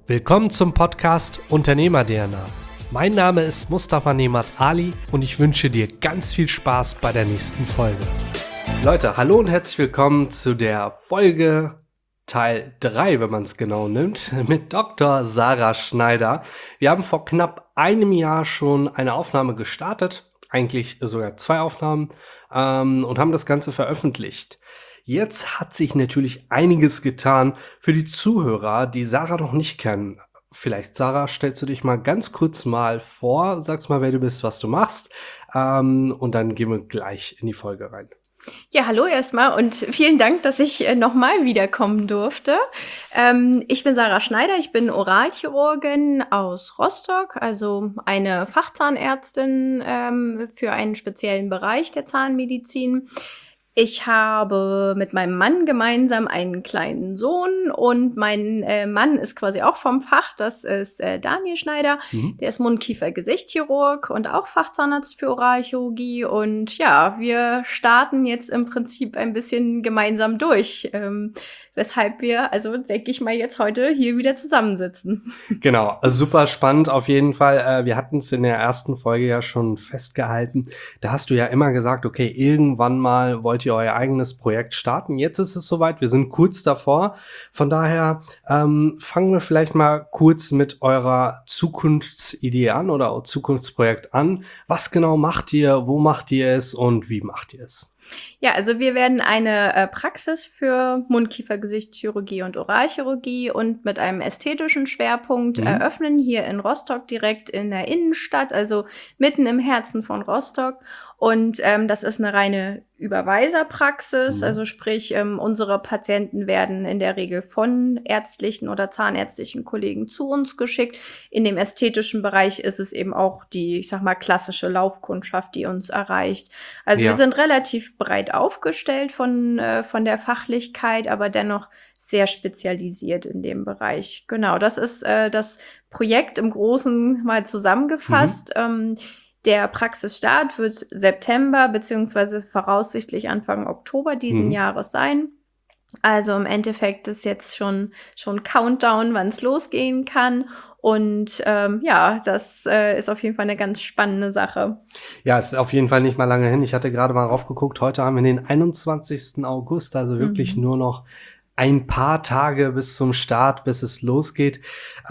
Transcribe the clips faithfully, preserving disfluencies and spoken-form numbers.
Willkommen zum Podcast Unternehmer-D N A. Mein Name ist Mustafa Nemat Ali und ich wünsche dir ganz viel Spaß bei der nächsten Folge. Leute, hallo und herzlich willkommen zu der Folge Teil drei, wenn man es genau nimmt, mit Doktor Sarah Schneider. Wir haben vor knapp einem Jahr schon eine Aufnahme gestartet, eigentlich sogar zwei Aufnahmen, ähm, und haben das Ganze veröffentlicht. Jetzt hat sich natürlich einiges getan für die Zuhörer, die Sarah noch nicht kennen. Vielleicht, Sarah, stellst du dich mal ganz kurz mal vor, sagst mal, wer du bist, was du machst, ähm, und dann gehen wir gleich in die Folge rein. Ja, hallo erstmal und vielen Dank, dass ich äh, nochmal wiederkommen durfte. Ähm, ich bin Sarah Schneider, ich bin Oralchirurgin aus Rostock, also eine Fachzahnärztin ähm, für einen speziellen Bereich der Zahnmedizin. Ich habe mit meinem Mann gemeinsam einen kleinen Sohn und mein äh, Mann ist quasi auch vom Fach, das ist äh, Daniel Schneider, Mhm. der ist Mund-Kiefer-Gesichtschirurg und auch Fachzahnarzt für Oralchirurgie und ja, wir starten jetzt im Prinzip ein bisschen gemeinsam durch, ähm, weshalb wir, also denke ich mal, jetzt heute hier wieder zusammensitzen. Genau, also super spannend auf jeden Fall. Äh, wir hatten es in der ersten Folge ja schon festgehalten. Da hast du ja immer gesagt, okay, irgendwann mal wollt ihr euer eigenes Projekt starten. Jetzt ist es soweit, wir sind kurz davor. Von daher ähm, fangen wir vielleicht mal kurz mit eurer Zukunftsidee an oder Zukunftsprojekt an. Was genau macht ihr, wo macht ihr es und wie macht ihr es? Ja, also wir werden eine äh, Praxis für Mund-Kiefer-Gesichtschirurgie und Oralchirurgie und mit einem ästhetischen Schwerpunkt Mhm. eröffnen, hier in Rostock direkt in der Innenstadt, also mitten im Herzen von Rostock. Und ähm, das ist eine reine Überweiserpraxis, Mhm. also sprich, ähm, unsere Patienten werden in der Regel von ärztlichen oder zahnärztlichen Kollegen zu uns geschickt. In dem ästhetischen Bereich ist es eben auch die, ich sag mal, klassische Laufkundschaft, die uns erreicht. Also Ja. wir sind relativ breit aufgestellt von, äh, von der Fachlichkeit, aber dennoch sehr spezialisiert in dem Bereich. Genau, das ist äh, das Projekt im Großen mal zusammengefasst. Ähm, der Praxisstart wird September beziehungsweise voraussichtlich Anfang Oktober diesen Mhm. Jahres sein. Also im Endeffekt ist jetzt schon schon Countdown, wann es losgehen kann. Und ähm, ja, das äh, ist auf jeden Fall eine ganz spannende Sache. Ja, ist auf jeden Fall nicht mal lange hin. Ich hatte gerade mal raufgeguckt. Heute haben wir den einundzwanzigsten August, also wirklich Mhm. nur noch ein paar Tage bis zum Start, bis es losgeht.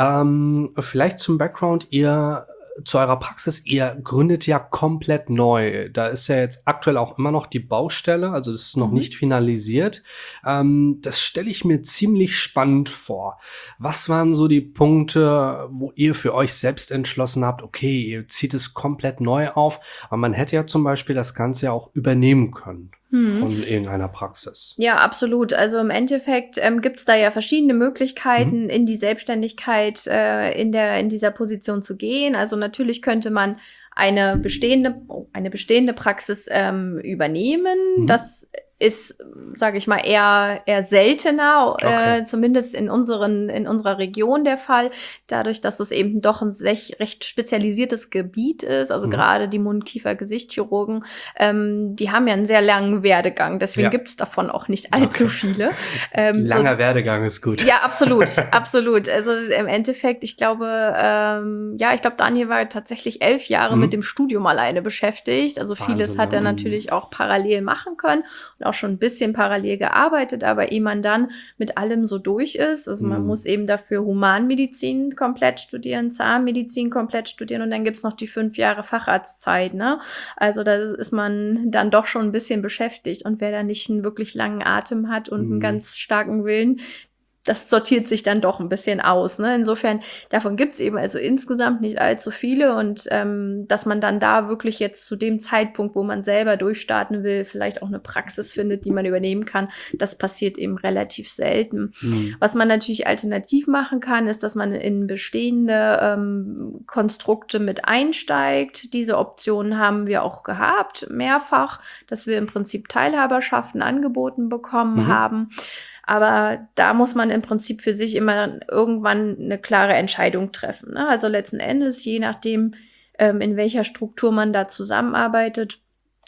Ähm, vielleicht zum Background, ihr zu eurer Praxis, ihr gründet ja komplett neu. Da ist ja jetzt aktuell auch immer noch die Baustelle, also das ist noch Mhm. nicht finalisiert. Ähm, das stelle ich mir ziemlich spannend vor. Was waren so die Punkte, wo ihr für euch selbst entschlossen habt, okay, ihr zieht es komplett neu auf, aber man hätte ja zum Beispiel das Ganze ja auch übernehmen können Mhm. von irgendeiner Praxis. Ja, absolut. Also im Endeffekt ähm, gibt's da ja verschiedene Möglichkeiten, Mhm. in die Selbstständigkeit äh, in der in dieser Position zu gehen. Also natürlich könnte man eine bestehende oh, eine bestehende Praxis ähm, übernehmen. Mhm. Das ist, sage ich mal, eher eher seltener, Okay. äh, zumindest in unseren in unserer Region der Fall, dadurch, dass es eben doch ein sech, recht spezialisiertes Gebiet ist. Also Mhm. gerade die Mund-Kiefer-Gesichtschirurgen, ähm, die haben ja einen sehr langen Werdegang. Deswegen Ja. gibt's davon auch nicht allzu Okay. viele. Ähm, so, Langer Werdegang ist gut. ja, absolut, absolut. Also im Endeffekt, ich glaube, ähm, ja, ich glaube, Daniel war tatsächlich elf Jahre Mhm. mit dem Studium alleine beschäftigt. Also vieles Wahnsinn, hat ne? er natürlich auch parallel machen können und auch schon ein bisschen parallel gearbeitet. Aber ehe man dann mit allem so durch ist, also man Mhm. muss eben dafür Humanmedizin komplett studieren, Zahnmedizin komplett studieren und dann gibt's noch die fünf Jahre Facharztzeit, ne? Also da ist man dann doch schon ein bisschen beschäftigt. Und wer da nicht einen wirklich langen Atem hat und einen Mhm. ganz starken Willen, das sortiert sich dann doch ein bisschen aus, ne? Insofern, davon gibt's eben also insgesamt nicht allzu viele und ähm, dass man dann da wirklich jetzt zu dem Zeitpunkt, wo man selber durchstarten will, vielleicht auch eine Praxis findet, die man übernehmen kann, das passiert eben relativ selten. Mhm. Was man natürlich alternativ machen kann, ist, dass man in bestehende ähm, Konstrukte mit einsteigt. Diese Optionen haben wir auch gehabt, mehrfach, dass wir im Prinzip Teilhaberschaften angeboten bekommen Mhm. haben. Aber da muss man im Prinzip für sich immer irgendwann eine klare Entscheidung treffen, ne? Also letzten Endes, je nachdem, ähm, in welcher Struktur man da zusammenarbeitet,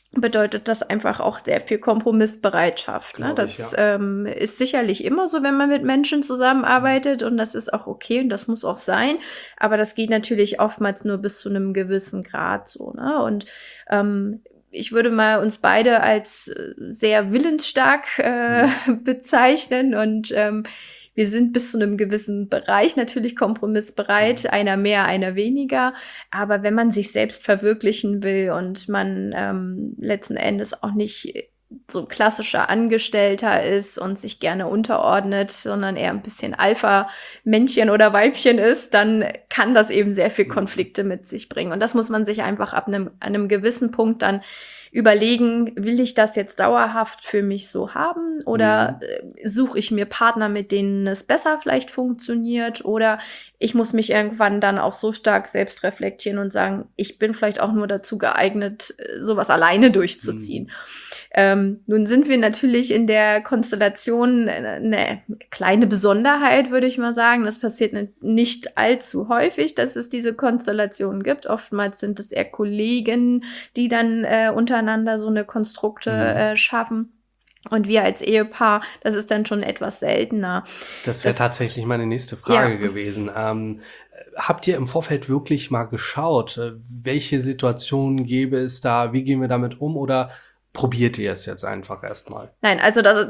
bedeutet das einfach auch sehr viel Kompromissbereitschaft, ne? Glaube ich, Das, ja. ähm, ist sicherlich immer so, wenn man mit Menschen zusammenarbeitet und das ist auch okay und das muss auch sein, aber das geht natürlich oftmals nur bis zu einem gewissen Grad so, ne? Und, ähm, ich würde mal uns beide als äh, sehr willensstark, äh, Mhm. bezeichnen und, ähm, wir sind bis zu einem gewissen Bereich natürlich kompromissbereit, Mhm. einer mehr, einer weniger. Aber wenn man sich selbst verwirklichen will und man, ähm, letzten Endes auch nicht so 'n klassischer Angestellter ist und sich gerne unterordnet, sondern eher ein bisschen Alpha-Männchen oder Weibchen ist, dann kann das eben sehr viel Mhm. Konflikte mit sich bringen. Und das muss man sich einfach ab einem an 'nem gewissen Punkt dann überlegen: „Will ich das jetzt dauerhaft für mich so haben oder, Mhm. äh, suche ich mir Partner, mit denen es besser vielleicht funktioniert?“ Oder ich muss mich irgendwann dann auch so stark selbst reflektieren und sagen: „Ich bin vielleicht auch nur dazu geeignet, äh, so was alleine durchzuziehen.“ Mhm. Ähm, nun sind wir natürlich in der Konstellation äh, 'ne kleine Besonderheit, würde ich mal sagen. Das passiert n nicht allzu häufig, dass es diese Konstellationen gibt. Oftmals sind es eher Kollegen, die dann, äh, untereinander so eine Konstrukte, Mhm. äh, schaffen. Und wir als Ehepaar, das ist dann schon etwas seltener. Das wäre Das tatsächlich meine nächste ja. Frage gewesen. Ähm, äh, habt ihr im Vorfeld wirklich mal geschaut, äh, welche Situationen gäbe es da? Wie gehen wir damit um? Oder probiert ihr es jetzt einfach erst mal? Nein, also das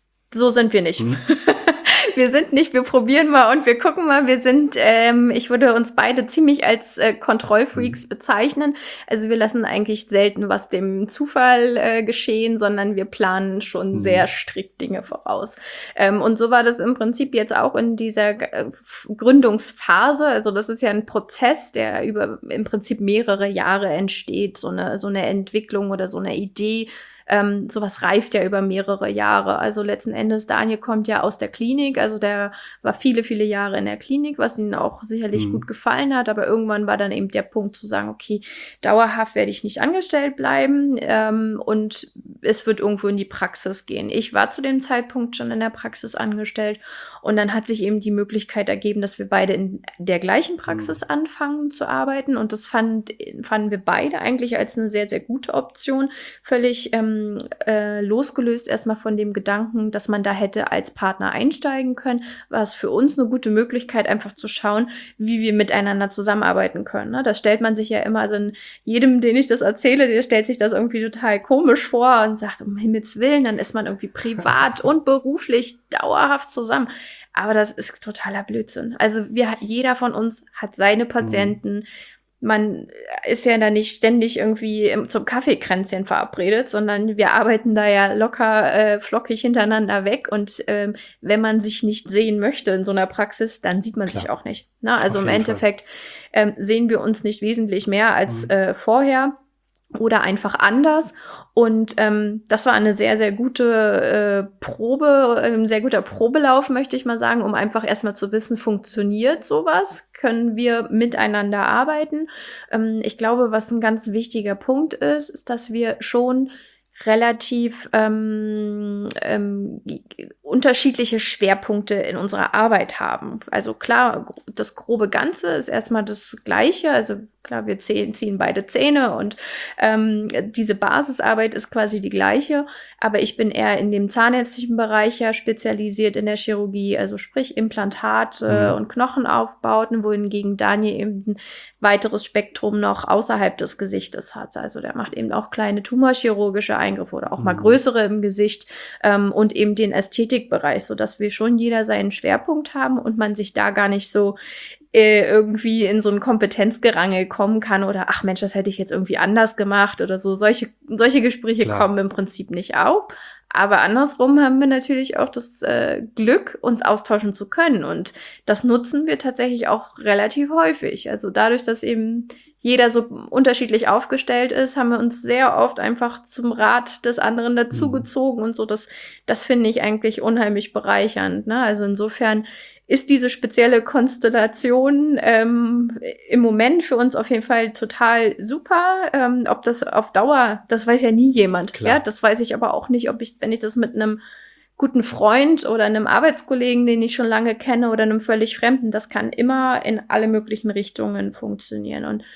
so sind wir nicht. Mhm. Wir sind nicht, wir probieren mal und wir gucken mal. Wir sind, ähm ich würde uns beide ziemlich als, äh, Mhm. Kontrollfreaks bezeichnen. Also, wir lassen eigentlich selten was dem Zufall, äh, geschehen, sondern wir planen schon sehr Mhm. strikt Dinge voraus. Ähm, und so war das im Prinzip jetzt auch in dieser g äh, F Gründungsphase. Also, das ist ja ein Prozess, der über im Prinzip mehrere Jahre entsteht, so eine so eine Entwicklung oder so eine Idee. Ähm, so reift ja über mehrere Jahre. Also, letzten Endes, Daniel kommt ja aus der Klinik, also, der war viele, viele Jahre in der Klinik, was ihm auch sicherlich gut Mhm. gefallen hat, aber irgendwann war dann eben der Punkt zu sagen: „Okay, dauerhaft werde ich nicht angestellt bleiben, ähm, und es wird irgendwo in die Praxis gehen.“ Ich war zu dem Zeitpunkt schon in der Praxis angestellt und dann hat sich eben die Möglichkeit ergeben, dass wir beide in der gleichen Mhm. Praxis anfangen zu arbeiten und das fand fanden wir beide eigentlich als eine sehr, sehr gute Option, völlig, ähm, äh, losgelöst erstmal von dem Gedanken, dass man da hätte als Partner einsteigen können, war es für uns eine gute Möglichkeit, einfach zu schauen, wie wir miteinander zusammenarbeiten können, ne? Das stellt man sich ja immer also, in jedem, den ich das erzähle, der stellt sich das irgendwie total komisch vor und sagt: „Um Himmels Willen, dann ist man irgendwie privat und beruflich dauerhaft zusammen.“ Aber das ist totaler Blödsinn. Also, wir jeder von uns hat seine Mhm. Patienten. Man ist ja da nicht ständig irgendwie im zum Kaffeekränzchen verabredet, sondern wir arbeiten da ja locker, äh, flockig hintereinander weg und, ähm, wenn man sich nicht sehen möchte in so einer Praxis, dann sieht man sich Klar, auch nicht, ne? Also, auf im jeden Fall. Endeffekt, ähm, sehen wir uns nicht wesentlich mehr als, Mhm. äh, vorher oder einfach anders. Und, ähm, das war eine sehr, sehr gute, äh, Probe äh, 'n sehr guter Probelauf, möchte ich mal sagen, um einfach erst mal zu wissen, funktioniert so was? Können wir miteinander arbeiten? Ähm, ich glaube, was ein ganz wichtiger Punkt ist, ist, dass wir schon relativ, ähm, ähm, g g unterschiedliche Schwerpunkte in unserer Arbeit haben. Also klar, gro das grobe Ganze ist erst mal das Gleiche. Also klar, wir zählen ziehen beide Zähne und, ähm, diese Basisarbeit ist quasi die gleiche, aber ich bin eher in dem zahnärztlichen Bereich ja spezialisiert in der Chirurgie, also sprich Implantate Mhm. und Knochenaufbauten, wohingegen Daniel eben 'n weiteres Spektrum noch außerhalb des Gesichtes hat. Also, der macht eben auch kleine tumorchirurgische Eingriffe oder auch mal Mhm. größere im Gesicht, ähm, und eben den Ästhetikbereich, sodass wir schon jeder seinen Schwerpunkt haben und man sich da gar nicht so, äh, irgendwie in so 'n Kompetenzgerangel kommen kann oder: „Ach Mensch, das hätte ich jetzt irgendwie anders gemacht“ oder so. Solche solche Gespräche Klar. kommen im Prinzip nicht auf. Aber andersrum haben wir natürlich auch das, äh, Glück, uns austauschen zu können und das nutzen wir tatsächlich auch relativ häufig. Also, dadurch, dass eben jeder so unterschiedlich aufgestellt ist, haben wir uns sehr oft einfach zum Rat des anderen Mhm. dazugezogen und so. Das das finde ich eigentlich unheimlich bereichernd, ne? Also, insofern ist diese spezielle Konstellation, ähm, im Moment für uns auf jeden Fall total super. Ähm, ob das auf Dauer das weiß ja nie jemand, ja? Klar. Das weiß ich aber auch nicht, ob ich wenn ich das mit 'nem guten Freund oder 'nem Arbeitskollegen, den ich schon lange kenne oder 'nem völlig Fremden, das kann immer in alle möglichen Richtungen funktionieren. Und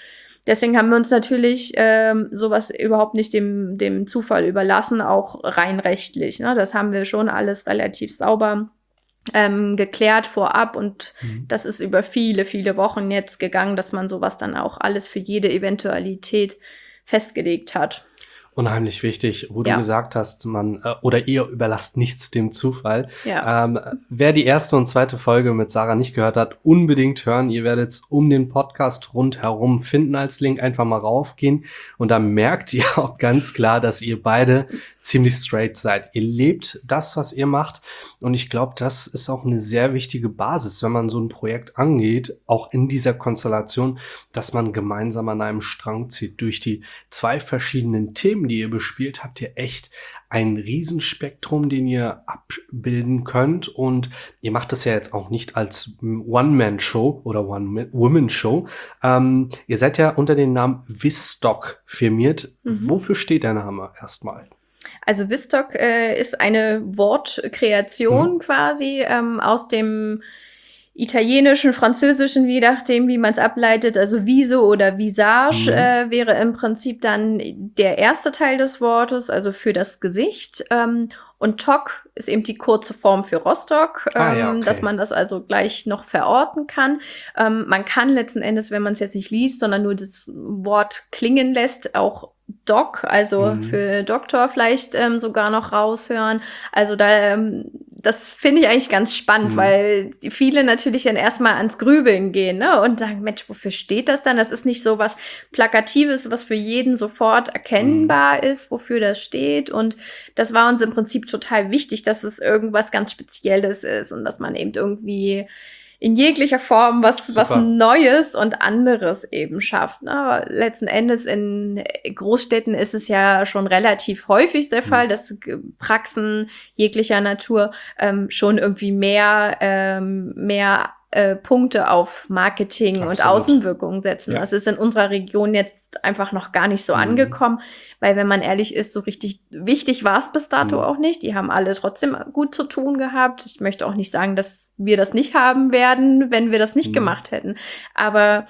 deswegen haben wir uns natürlich ähm, sowas überhaupt nicht dem, dem Zufall überlassen, auch rein rechtlich. Ne? Das haben wir schon alles relativ sauber ähm, geklärt vorab und mhm. das ist über viele, viele Wochen jetzt gegangen, dass man sowas dann auch alles für jede Eventualität festgelegt hat. Unheimlich wichtig, wo ja. du gesagt hast, man äh, oder ihr überlasst nichts dem Zufall. Ja. Ähm, wer die erste und zweite Folge mit Sarah nicht gehört hat, unbedingt hören. Ihr werdet es um den Podcast rundherum finden als Link. Einfach mal raufgehen und dann merkt ihr auch ganz klar, dass ihr beide ziemlich straight seid. Ihr lebt das, was ihr macht und ich glaube, das ist auch eine sehr wichtige Basis, wenn man so ein Projekt angeht, auch in dieser Konstellation, dass man gemeinsam an einem Strang zieht. Durch die zwei verschiedenen Themen, die ihr bespielt, habt ihr echt ein Riesenspektrum, den ihr abbilden könnt und ihr macht das ja jetzt auch nicht als One-Man-Show oder One-Woman-Show. Ähm, ihr seid ja unter dem Namen Wisstock firmiert. Mhm. Wofür steht der Name erstmal? Also Wisstock äh, ist eine Wortkreation mhm. quasi ähm, aus dem italienischen, französischen, je nachdem, wie man es ableitet, also Viso oder Visage mhm. äh, wäre im Prinzip dann der erste Teil des Wortes, also für das Gesicht. Ähm, und Tok ist eben die kurze Form für Rostock, ähm, ah, ja, okay. dass man das also gleich noch verorten kann. Ähm, man kann letzten Endes, wenn man es jetzt nicht liest, sondern nur das Wort klingen lässt, auch Doc, also mhm. für Doktor vielleicht ähm, sogar noch raushören. Also da, ähm, das finde ich eigentlich ganz spannend, mhm. weil viele natürlich dann erstmal ans Grübeln gehen, ne, und sagen, Mensch, wofür steht das dann? Das ist nicht so was Plakatives, was für jeden sofort erkennbar mhm. ist, wofür das steht. Und das war uns im Prinzip total wichtig, dass es irgendwas ganz Spezielles ist und dass man eben irgendwie in jeglicher Form was, was Neues und anderes eben schafft. Ne? Letzten Endes in Großstädten ist es ja schon relativ häufig der Fall, dass Praxen jeglicher Natur ähm, schon irgendwie mehr, ähm, mehr äh, Punkte auf Marketing Absolut. Und Außenwirkung setzen. Ja. Das ist in unserer Region jetzt einfach noch gar nicht so mhm. angekommen, weil wenn man ehrlich ist, so richtig wichtig war es bis dato mhm. auch nicht. Die haben alle trotzdem gut zu tun gehabt. Ich möchte auch nicht sagen, dass wir das nicht haben werden, wenn wir das nicht mhm. gemacht hätten. Aber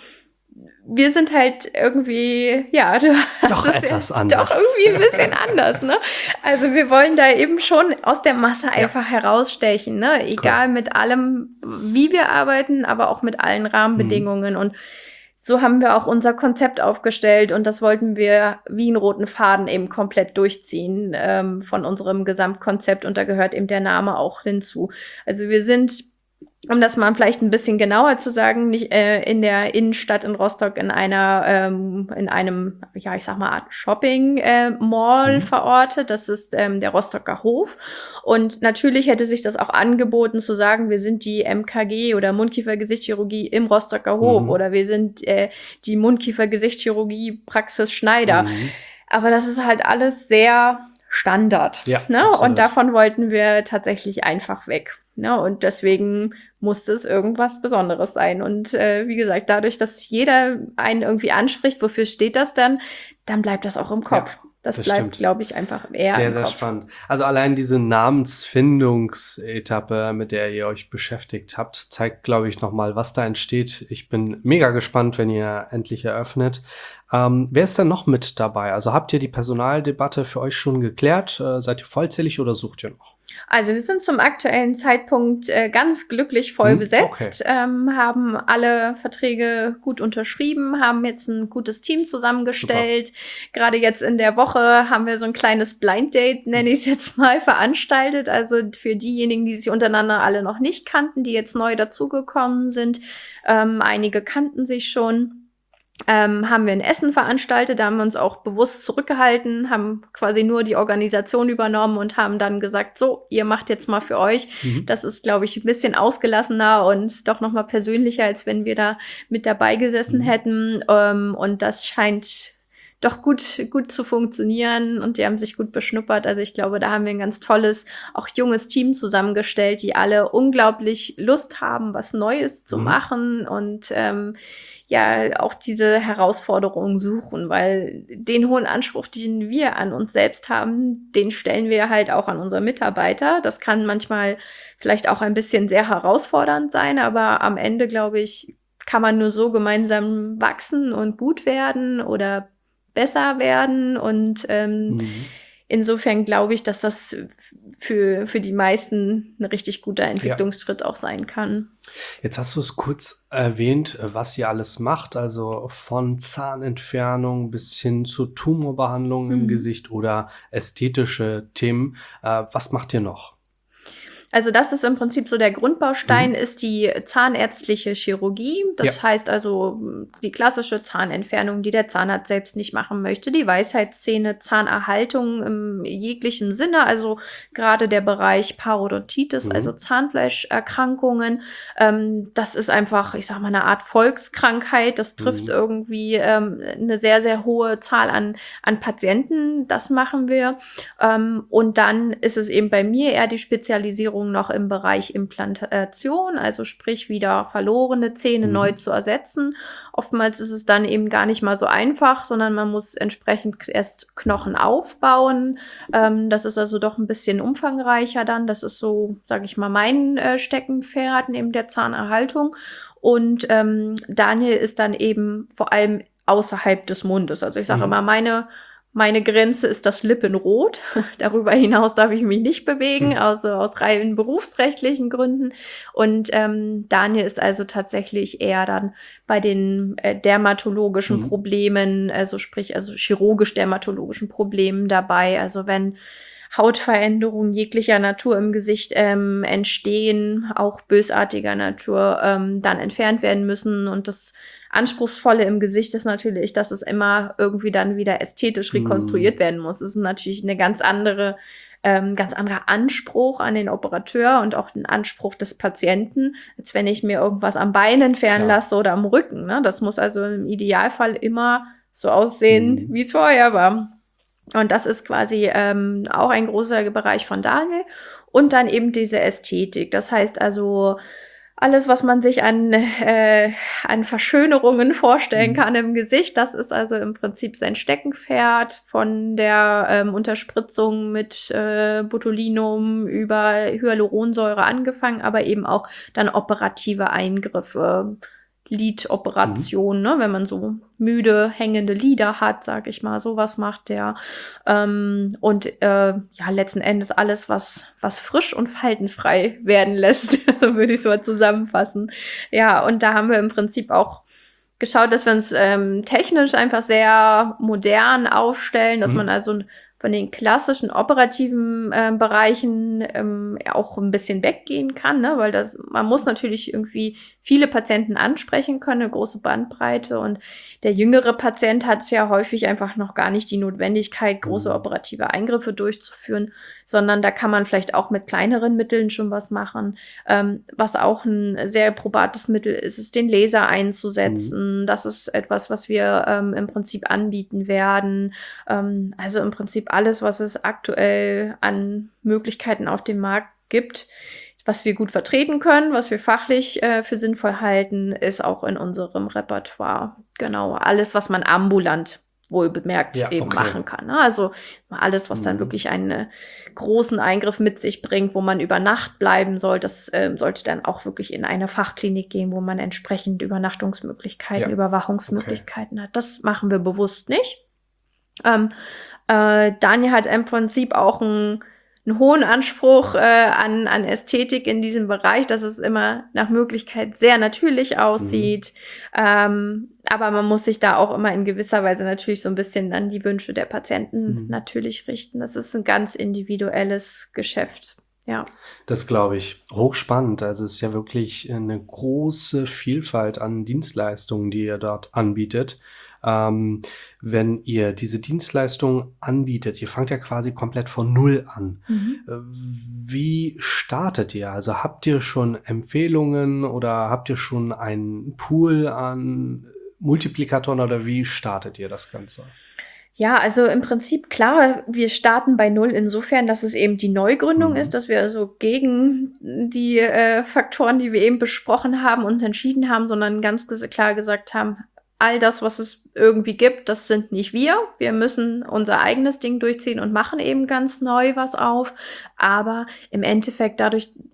wir sind halt irgendwie, ja, du doch hast etwas ja, anders. Doch irgendwie ein bisschen anders, ne? Also wir wollen da eben schon aus der Masse einfach ja. herausstechen, ne? Egal cool. mit allem, wie wir arbeiten, aber auch mit allen Rahmenbedingungen. Mhm. Und so haben wir auch unser Konzept aufgestellt und das wollten wir wie einen roten Faden eben komplett durchziehen ähm, von unserem Gesamtkonzept und da gehört eben der Name auch hinzu. Also wir sind, um das mal vielleicht ein bisschen genauer zu sagen, nicht äh, in der Innenstadt in Rostock in einer ähm, in einem, ja, ich sag mal, Art Shopping-Mall äh, mhm. verortet. Das ist ähm, der Rostocker Hof. Und natürlich hätte sich das auch angeboten zu sagen, wir sind die M K G oder Mundkiefer-Gesichtschirurgie im Rostocker Hof mhm. oder wir sind äh, die Mundkiefer-Gesichtschirurgie-Praxis Schneider. Mhm. Aber das ist halt alles sehr Standard. Ja, ne? Und davon wollten wir tatsächlich einfach weg. Ja, und deswegen musste es irgendwas Besonderes sein. Und äh, wie gesagt, dadurch, dass jeder einen irgendwie anspricht, wofür steht das dann, dann bleibt das auch im Kopf. Ja, das, das bleibt, glaube ich, einfach eher sehr, im sehr Kopf. Spannend. Also allein diese Namensfindungsetappe, mit der ihr euch beschäftigt habt, zeigt, glaube ich, nochmal, was da entsteht. Ich bin mega gespannt, wenn ihr endlich eröffnet. Ähm, wer ist denn noch mit dabei? Also habt ihr die Personaldebatte für euch schon geklärt? Äh, seid ihr vollzählig oder sucht ihr noch? Also wir sind zum aktuellen Zeitpunkt äh, ganz glücklich voll hm, besetzt, okay. ähm, haben alle Verträge gut unterschrieben, haben jetzt ein gutes Team zusammengestellt. Super. Gerade jetzt in der Woche haben wir so ein kleines Blind Date, nenne ich es jetzt mal, veranstaltet. Also für diejenigen, die sich untereinander alle noch nicht kannten, die jetzt neu dazugekommen sind. Ähm, einige kannten sich schon. Ähm, haben wir ein Essen veranstaltet, da haben wir uns auch bewusst zurückgehalten, haben quasi nur die Organisation übernommen und haben dann gesagt, so, ihr macht jetzt mal für euch. Mhm. Das ist, glaube ich, ein bisschen ausgelassener und doch noch mal persönlicher, als wenn wir da mit dabei gesessen mhm. hätten. Ähm, und das scheint doch gut, gut zu funktionieren und die haben sich gut beschnuppert. Also ich glaube, da haben wir ein ganz tolles, auch junges Team zusammengestellt, die alle unglaublich Lust haben, was Neues zu mhm. machen und ähm, ja, auch diese Herausforderungen suchen, weil den hohen Anspruch, den wir an uns selbst haben, den stellen wir halt auch an unsere Mitarbeiter. Das kann manchmal vielleicht auch ein bisschen sehr herausfordernd sein, aber am Ende, glaube ich, kann man nur so gemeinsam wachsen und gut werden oder besser werden. Und ähm, Mhm. insofern glaube ich, dass das für, für die meisten ein richtig guter Entwicklungsschritt ja. auch sein kann. Jetzt hast du es kurz erwähnt, was ihr alles macht, also von Zahnentfernung bis hin zur Tumorbehandlung im Mhm. Gesicht oder ästhetische Themen. Äh, was macht ihr noch? Also das ist im Prinzip so der Grundbaustein, Mhm. ist die zahnärztliche Chirurgie. Das Ja. heißt also die klassische Zahnentfernung, die der Zahnarzt selbst nicht machen möchte. Die Weisheitszähne, Zahnerhaltung im jeglichen Sinne, also gerade der Bereich Parodontitis, Mhm. also Zahnfleischerkrankungen. Ähm, das ist einfach, ich sag mal, eine Art Volkskrankheit. Das trifft Mhm. irgendwie ähm, eine sehr, sehr hohe Zahl an, an Patienten. Das machen wir. Ähm, und dann ist es eben bei mir eher die Spezialisierung noch im Bereich Implantation, also sprich wieder verlorene Zähne Mhm. neu zu ersetzen. Oftmals ist es dann eben gar nicht mal so einfach, sondern man muss entsprechend erst Knochen aufbauen. Ähm, das ist also doch ein bisschen umfangreicher dann. Das ist so, sage ich mal, mein äh, Steckenpferd neben der Zahnerhaltung. Und ähm, Daniel ist dann eben vor allem außerhalb des Mundes. Also ich sage Mhm. immer, meine Meine Grenze ist das Lippenrot. Darüber hinaus darf ich mich nicht bewegen, Mhm. also aus rein berufsrechtlichen Gründen. Und ähm, Daniel ist also tatsächlich eher dann bei den äh, dermatologischen Mhm. Problemen, also sprich also chirurgisch-dermatologischen Problemen dabei. Also wenn Hautveränderungen jeglicher Natur im Gesicht ähm, entstehen, auch bösartiger Natur, ähm, dann entfernt werden müssen. Und das Anspruchsvolle im Gesicht ist natürlich, dass es immer irgendwie dann wieder ästhetisch rekonstruiert Mhm. werden muss. Es ist natürlich eine ganz andere, ähm, ganz anderer Anspruch an den Operateur und auch den Anspruch des Patienten, als wenn ich mir irgendwas am Bein entfernen Klar. lasse oder am Rücken. Ne? Das muss also im Idealfall immer so aussehen, Mhm. wie es vorher war. Und das ist quasi ähm, auch ein großer Bereich von Daniel. Und dann eben diese Ästhetik. Das heißt also, alles, was man sich an, äh, an Verschönerungen vorstellen Mhm. kann im Gesicht, das ist also im Prinzip sein Steckenpferd, von der ähm, Unterspritzung mit äh, Botulinum über Hyaluronsäure angefangen, aber eben auch dann operative Eingriffe. Mhm. Lidoperation, ne, wenn man so müde hängende Lider hat, sag ich mal, sowas macht der. Ähm, und äh, ja, letzten Endes alles, was, was frisch und faltenfrei werden lässt, würde ich so zusammenfassen. Ja, und da haben wir im Prinzip auch geschaut, dass wir uns ähm, technisch einfach sehr modern aufstellen, dass man Mhm. also von den klassischen operativen äh, Bereichen ähm, auch ein bisschen weggehen kann, ne? Weil das, man muss natürlich irgendwie viele Patienten ansprechen können, eine große Bandbreite. Und der jüngere Patient hat ja häufig einfach noch gar nicht die Notwendigkeit, große Mhm. operative Eingriffe durchzuführen, sondern da kann man vielleicht auch mit kleineren Mitteln schon was machen. Ähm, was auch ein sehr probates Mittel ist, ist den Laser einzusetzen. Mhm. Das ist etwas, was wir ähm, im Prinzip anbieten werden. Ähm, also im Prinzip alles, was es aktuell an Möglichkeiten auf dem Markt gibt, was wir gut vertreten können, was wir fachlich äh, für sinnvoll halten, ist auch in unserem Repertoire. Genau, alles, was man ambulant wohl bemerkt Ja, eben okay. machen kann. Ne? Also alles, was dann Mhm. wirklich einen äh, großen Eingriff mit sich bringt, wo man über Nacht bleiben soll, das äh, sollte dann auch wirklich in eine Fachklinik gehen, wo man entsprechend Übernachtungsmöglichkeiten, Ja, okay. Überwachungsmöglichkeiten hat. Das machen wir bewusst nicht. Ähm, äh, Daniel hat im Prinzip auch einen, einen hohen Anspruch äh, an, an Ästhetik in diesem Bereich, dass es immer nach Möglichkeit sehr natürlich Mhm. aussieht. Ähm, aber man muss sich da auch immer in gewisser Weise natürlich so ein bisschen an die Wünsche der Patienten Mhm. natürlich richten. Das ist ein ganz individuelles Geschäft. Ja. Das glaube ich. Hochspannend. Also es ist ja wirklich eine große Vielfalt an Dienstleistungen, die ihr dort anbietet. Ähm, wenn ihr diese Dienstleistungen anbietet, ihr fangt ja quasi komplett von Null an. Mhm. Äh, Wie startet ihr? Also habt ihr schon Empfehlungen oder habt ihr schon einen Pool an Multiplikatoren oder wie startet ihr das Ganze? Ja, also im Prinzip klar, wir starten bei Null insofern, dass es eben die Neugründung ist, Mhm. dass wir also gegen die äh, Faktoren, die wir eben besprochen haben, uns entschieden haben, sondern ganz ges- klar gesagt haben, all das, was es irgendwie gibt, das sind nicht wir. Wir müssen unser eigenes Ding durchziehen und machen eben ganz neu was auf. Aber im Endeffekt dadurch,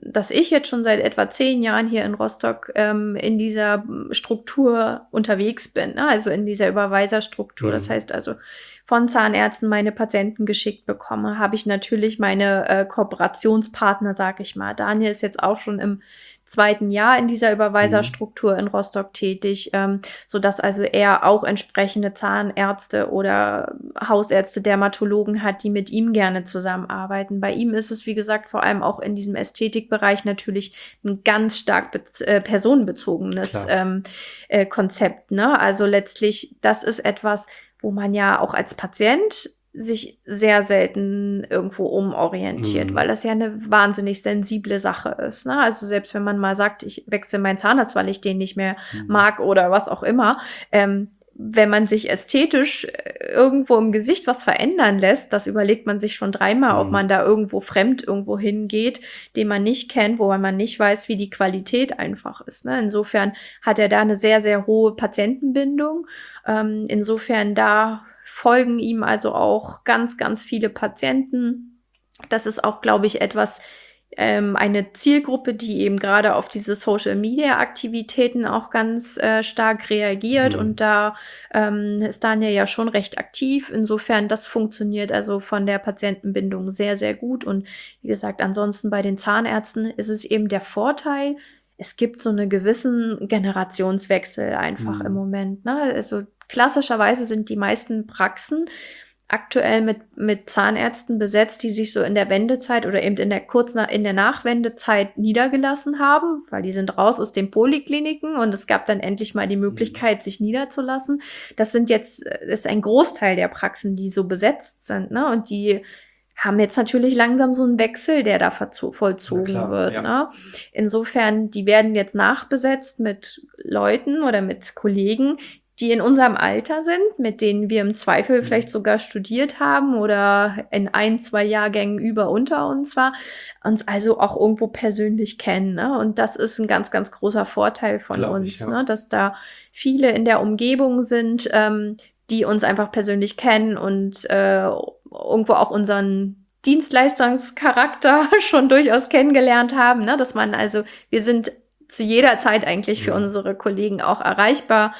dass ich jetzt schon seit etwa zehn Jahren hier in Rostock ähm, in dieser Struktur unterwegs bin, ne? Also in dieser Überweiserstruktur. Mhm. Das heißt also, von Zahnärzten meine Patienten geschickt bekomme, habe ich natürlich meine äh, Kooperationspartner, sag ich mal. Daniel ist jetzt auch schon im zweiten Jahr in dieser Überweiserstruktur in Rostock tätig, ähm, sodass also er auch entsprechende Zahnärzte oder Hausärzte, Dermatologen hat, die mit ihm gerne zusammenarbeiten. Bei ihm ist es, wie gesagt, vor allem auch in diesem Ästhetikbereich natürlich ein ganz stark bez- äh, personenbezogenes ähm, äh, Konzept, ne? Also letztlich, das ist etwas, wo man ja auch als Patient sich sehr selten irgendwo umorientiert, mhm. weil das ja eine wahnsinnig sensible Sache ist, ne? Also selbst wenn man mal sagt, ich wechsle meinen Zahnarzt, weil ich den nicht mehr mhm. mag oder was auch immer, ähm, wenn man sich ästhetisch irgendwo im Gesicht was verändern lässt, das überlegt man sich schon dreimal, mhm. ob man da irgendwo fremd irgendwo hingeht, den man nicht kennt, wo man nicht weiß, wie die Qualität einfach ist, ne? Insofern hat er da eine sehr, sehr hohe Patientenbindung. Ähm, insofern da folgen ihm also auch ganz, ganz viele Patienten. Das ist auch, glaube ich, etwas, ähm, eine Zielgruppe, die eben gerade auf diese Social-Media-Aktivitäten auch ganz äh, stark reagiert. Mhm. Und da ähm, ist Daniel ja schon recht aktiv. Insofern, das funktioniert also von der Patientenbindung sehr, sehr gut. Und wie gesagt, ansonsten bei den Zahnärzten ist es eben der Vorteil, es gibt so einen gewissen Generationswechsel einfach mhm. im Moment, ne? Also klassischerweise sind die meisten Praxen aktuell mit, mit Zahnärzten besetzt, die sich so in der Wendezeit oder eben in der kurz nach, in der Nachwendezeit niedergelassen haben, weil die sind raus aus den Polikliniken und es gab dann endlich mal die Möglichkeit, sich niederzulassen. Das sind jetzt, das ist ein Großteil der Praxen, die so besetzt sind, ne? Und die haben jetzt natürlich langsam so einen Wechsel, der da verzo- vollzogen klar, wird, ja. ne? Insofern, die werden jetzt nachbesetzt mit Leuten oder mit Kollegen, die in unserem Alter sind, mit denen wir im Zweifel mhm. vielleicht sogar studiert haben oder in ein, zwei Jahrgängen über unter uns war, uns also auch irgendwo persönlich kennen, ne? Und das ist ein ganz, ganz großer Vorteil von Glaub uns, ich, ja. ne? Dass da viele in der Umgebung sind, ähm, die uns einfach persönlich kennen und äh, irgendwo auch unseren Dienstleistungscharakter schon durchaus kennengelernt haben, ne? Dass man also, wir sind zu jeder Zeit eigentlich für mhm. unsere Kollegen auch erreichbar.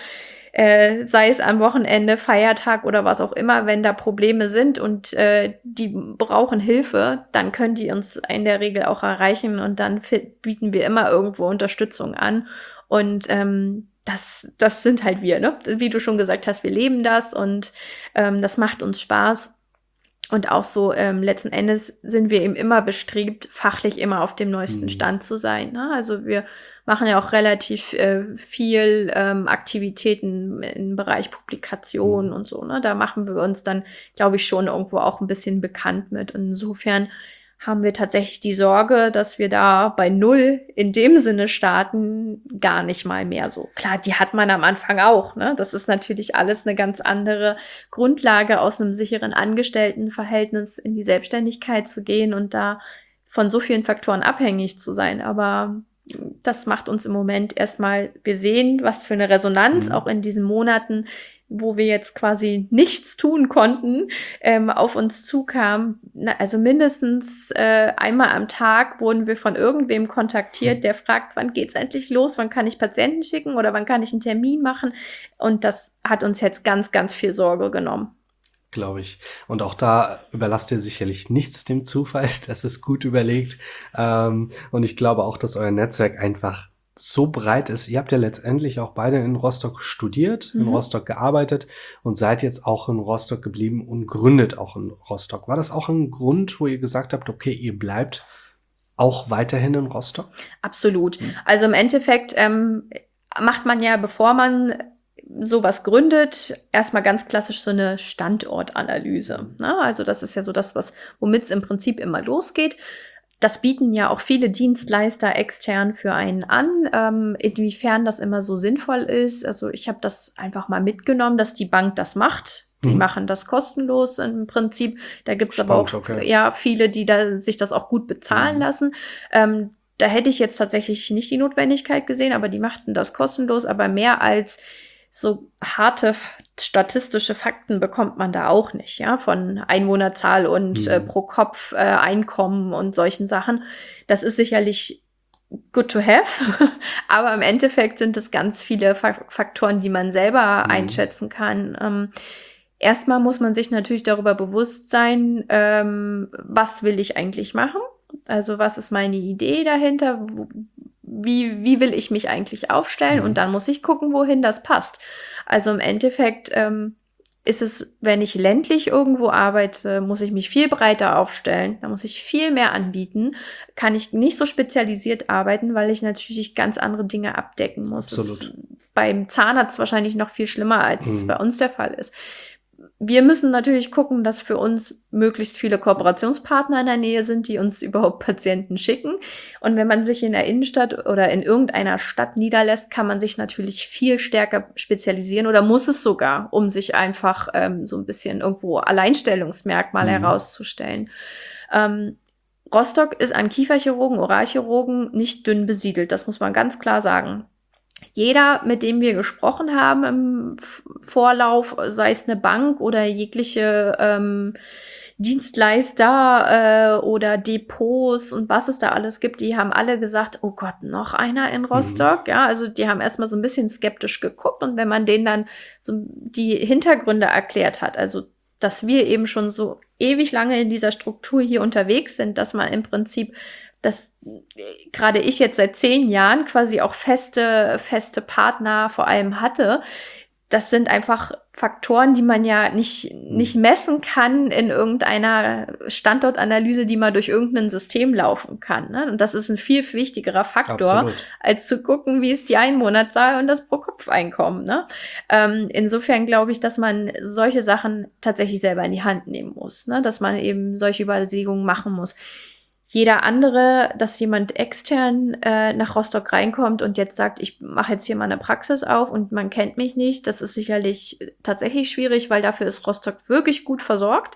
Äh, sei es am Wochenende, Feiertag oder was auch immer, wenn da Probleme sind und äh, die brauchen Hilfe, dann können die uns in der Regel auch erreichen und dann f- bieten wir immer irgendwo Unterstützung an und ähm, das, das sind halt wir, ne? Wie du schon gesagt hast, wir leben das und ähm, das macht uns Spaß. Und auch so ähm, letzten Endes sind wir eben immer bestrebt, fachlich immer auf dem neuesten mhm. Stand zu sein, ne? Also wir machen ja auch relativ äh, viel ähm, Aktivitäten im Bereich Publikation mhm. und so, ne? Da machen wir uns dann, glaube ich, schon irgendwo auch ein bisschen bekannt mit. Und insofern haben wir tatsächlich die Sorge, dass wir da bei Null in dem Sinne starten, gar nicht mal mehr so. Klar, die hat man am Anfang auch, ne? Das ist natürlich alles eine ganz andere Grundlage, aus einem sicheren Angestelltenverhältnis in die Selbstständigkeit zu gehen und da von so vielen Faktoren abhängig zu sein. Aber das macht uns im Moment erstmal, wir sehen, was für eine Resonanz mhm. auch in diesen Monaten, wo wir jetzt quasi nichts tun konnten, ähm, auf uns zukam. Na, also mindestens äh, einmal am Tag wurden wir von irgendwem kontaktiert, der fragt, wann geht's endlich los, wann kann ich Patienten schicken oder wann kann ich einen Termin machen? Und das hat uns jetzt ganz, ganz viel Sorge genommen. Glaube ich. Und auch da überlasst ihr sicherlich nichts dem Zufall. Das ist gut überlegt. Ähm, und ich glaube auch, dass euer Netzwerk einfach so breit ist. Ihr habt ja letztendlich auch beide in Rostock studiert, mhm. in Rostock gearbeitet und seid jetzt auch in Rostock geblieben und gründet auch in Rostock. War das auch ein Grund, wo ihr gesagt habt, okay, ihr bleibt auch weiterhin in Rostock? Absolut. Mhm. Also im Endeffekt ähm, macht man ja, bevor man sowas gründet, erstmal ganz klassisch so eine Standortanalyse, ne? Also das ist ja so das, was womit es im Prinzip immer losgeht. Das bieten ja auch viele Dienstleister extern für einen an, ähm, inwiefern das immer so sinnvoll ist. Also ich habe das einfach mal mitgenommen, dass die Bank das macht. Die mhm. machen das kostenlos im Prinzip. Da gibt's Spannend, aber auch okay. ja viele, die da sich das auch gut bezahlen mhm. lassen. Ähm, da hätte ich jetzt tatsächlich nicht die Notwendigkeit gesehen, aber die machten das kostenlos. Aber mehr als so harte statistische Fakten bekommt man da auch nicht, ja, von Einwohnerzahl und mhm. äh, pro Kopf äh, Einkommen und solchen Sachen. Das ist sicherlich good to have, aber im Endeffekt sind es ganz viele Faktoren, die man selber mhm. einschätzen kann. Ähm, erstmal muss man sich natürlich darüber bewusst sein, ähm, was will ich eigentlich machen? Also was ist meine Idee dahinter? Wie, wie will ich mich eigentlich aufstellen? Mhm. Und dann muss ich gucken, wohin das passt. Also im Endeffekt ähm, ist es, wenn ich ländlich irgendwo arbeite, muss ich mich viel breiter aufstellen. Da muss ich viel mehr anbieten. Kann ich nicht so spezialisiert arbeiten, weil ich natürlich ganz andere Dinge abdecken muss. Absolut. Das ist beim Zahnarzt wahrscheinlich noch viel schlimmer, als mhm. es bei uns der Fall ist. Wir müssen natürlich gucken, dass für uns möglichst viele Kooperationspartner in der Nähe sind, die uns überhaupt Patienten schicken. Und wenn man sich in der Innenstadt oder in irgendeiner Stadt niederlässt, kann man sich natürlich viel stärker spezialisieren oder muss es sogar, um sich einfach ähm, so ein bisschen irgendwo Alleinstellungsmerkmal mhm. herauszustellen. Ähm, Rostock ist an Kieferchirurgen, Oralchirurgen nicht dünn besiedelt. Das muss man ganz klar sagen. Jeder, mit dem wir gesprochen haben im Vorlauf, sei es eine Bank oder jegliche ähm, Dienstleister äh, oder Depots und was es da alles gibt, die haben alle gesagt, oh Gott, noch einer in Rostock. Mhm. Ja, also die haben erstmal so ein bisschen skeptisch geguckt und wenn man denen dann so die Hintergründe erklärt hat, also dass wir eben schon so ewig lange in dieser Struktur hier unterwegs sind, dass man im Prinzip dass gerade ich jetzt seit zehn Jahren quasi auch feste, feste Partner vor allem hatte. Das sind einfach Faktoren, die man ja nicht, nicht messen kann in irgendeiner Standortanalyse, die mal durch irgendein System laufen kann. Ne? Und das ist ein viel wichtigerer Faktor, Absolut. Als zu gucken, wie ist die Einwohnerzahl und das Pro-Kopf-Einkommen. Ne? Ähm, insofern glaube ich, dass man solche Sachen tatsächlich selber in die Hand nehmen muss, ne? Dass man eben solche Überlegungen machen muss. Jeder andere, dass jemand extern äh, nach Rostock reinkommt und jetzt sagt, ich mache jetzt hier mal eine Praxis auf und man kennt mich nicht, das ist sicherlich tatsächlich schwierig, weil dafür ist Rostock wirklich gut versorgt.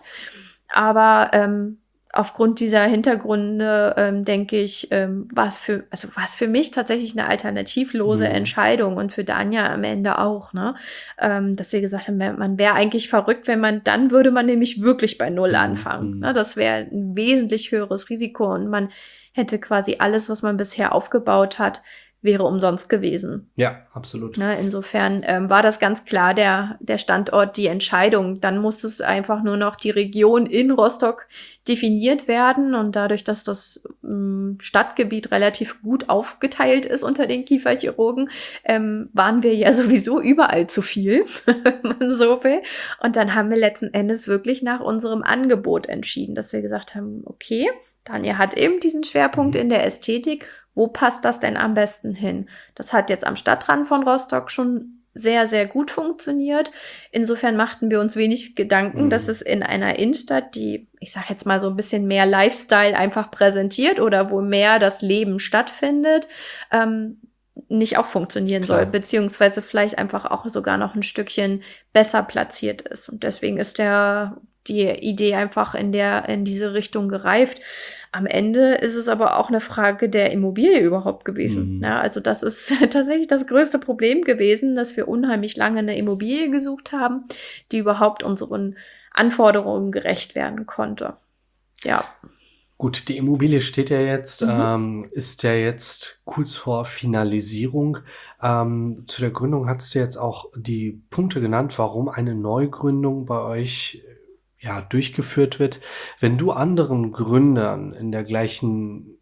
Aber ähm, aufgrund dieser Hintergründe ähm, denke ich, ähm, war es für, also war es für mich tatsächlich eine alternativlose mhm. Entscheidung und für Danja am Ende auch, ne? Ähm, dass wir gesagt haben, man wäre eigentlich verrückt, wenn man, dann würde man nämlich wirklich bei Null anfangen. Mhm. Ne? Das wäre ein wesentlich höheres Risiko und man hätte quasi alles, was man bisher aufgebaut hat, wäre umsonst gewesen. Ja, absolut. Ne, insofern ähm, war das ganz klar der, der Standort, die Entscheidung. Dann musste es einfach nur noch die Region in Rostock definiert werden. Und dadurch, dass das ähm, Stadtgebiet relativ gut aufgeteilt ist unter den Kieferchirurgen, ähm, waren wir ja sowieso überall zu viel, wenn man so will. Und dann haben wir letzten Endes wirklich nach unserem Angebot entschieden, dass wir gesagt haben, okay, Danja hat eben diesen Schwerpunkt in der Ästhetik. Wo passt das denn am besten hin? Das hat jetzt am Stadtrand von Rostock schon sehr, sehr gut funktioniert. Insofern machten wir uns wenig Gedanken, mhm. dass es in einer Innenstadt, die, ich sag jetzt mal so ein bisschen mehr Lifestyle einfach präsentiert oder wo mehr das Leben stattfindet, ähm, nicht auch funktionieren Klar. soll, beziehungsweise vielleicht einfach auch sogar noch ein Stückchen besser platziert ist. Und deswegen ist der die Idee einfach in der in diese Richtung gereift. Am Ende ist es aber auch eine Frage der Immobilie überhaupt gewesen. Mhm. Ja, also das ist tatsächlich das größte Problem gewesen, dass wir unheimlich lange eine Immobilie gesucht haben, die überhaupt unseren Anforderungen gerecht werden konnte. Ja. Gut, die Immobilie steht ja jetzt, mhm. ähm, ist ja jetzt kurz vor Finalisierung. Ähm, zu der Gründung hattest du jetzt auch die Punkte genannt, warum eine Neugründung bei euch ja, durchgeführt wird. Wenn du anderen Gründern in der gleichen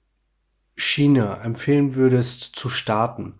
Schiene empfehlen würdest, zu starten,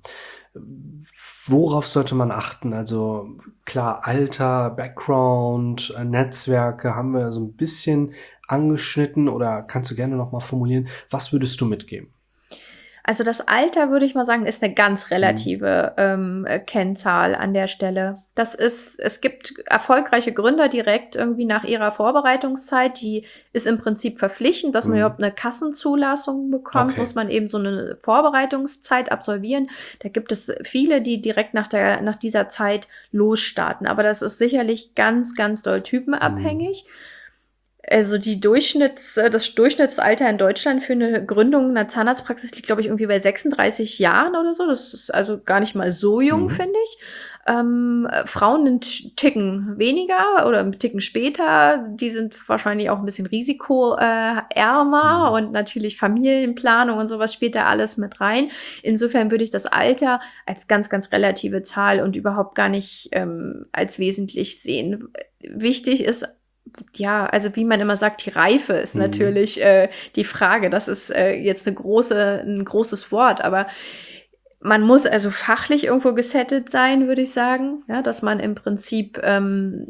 worauf sollte man achten? Also klar, Alter, Background, Netzwerke haben wir so ein bisschen angeschnitten oder kannst du gerne noch mal formulieren, was würdest du mitgeben? Also das Alter, würde ich mal sagen, ist eine ganz relative mhm. ähm, Kennzahl an der Stelle. Das ist, es gibt erfolgreiche Gründer direkt irgendwie nach ihrer Vorbereitungszeit, die ist im Prinzip verpflichtend, dass man mhm. überhaupt eine Kassenzulassung bekommt, okay. muss man eben so eine Vorbereitungszeit absolvieren. Da gibt es viele, die direkt nach der, nach dieser Zeit losstarten. Aber das ist sicherlich ganz, ganz doll typenabhängig. Mhm. Also die Durchschnitts, äh, das Durchschnittsalter in Deutschland für eine Gründung einer Zahnarztpraxis liegt, glaube ich, irgendwie bei sechsunddreißig Jahren oder so. Das ist also gar nicht mal so jung, Mhm. finde ich. Ähm, äh, Frauen einen T- Ticken weniger oder einen Ticken später. Die sind wahrscheinlich auch ein bisschen risikoärmer äh, ärmer Mhm. und natürlich Familienplanung und sowas spielt da alles mit rein. Insofern würde ich das Alter als ganz, ganz relative Zahl und überhaupt gar nicht ähm, als wesentlich sehen. Wichtig ist, ja, also wie man immer sagt, die Reife ist Mhm. natürlich äh, die Frage. Das ist äh, jetzt eine große, ein großes Wort, aber man muss also fachlich irgendwo gesettet sein, würde ich sagen, ja, dass man im Prinzip ähm,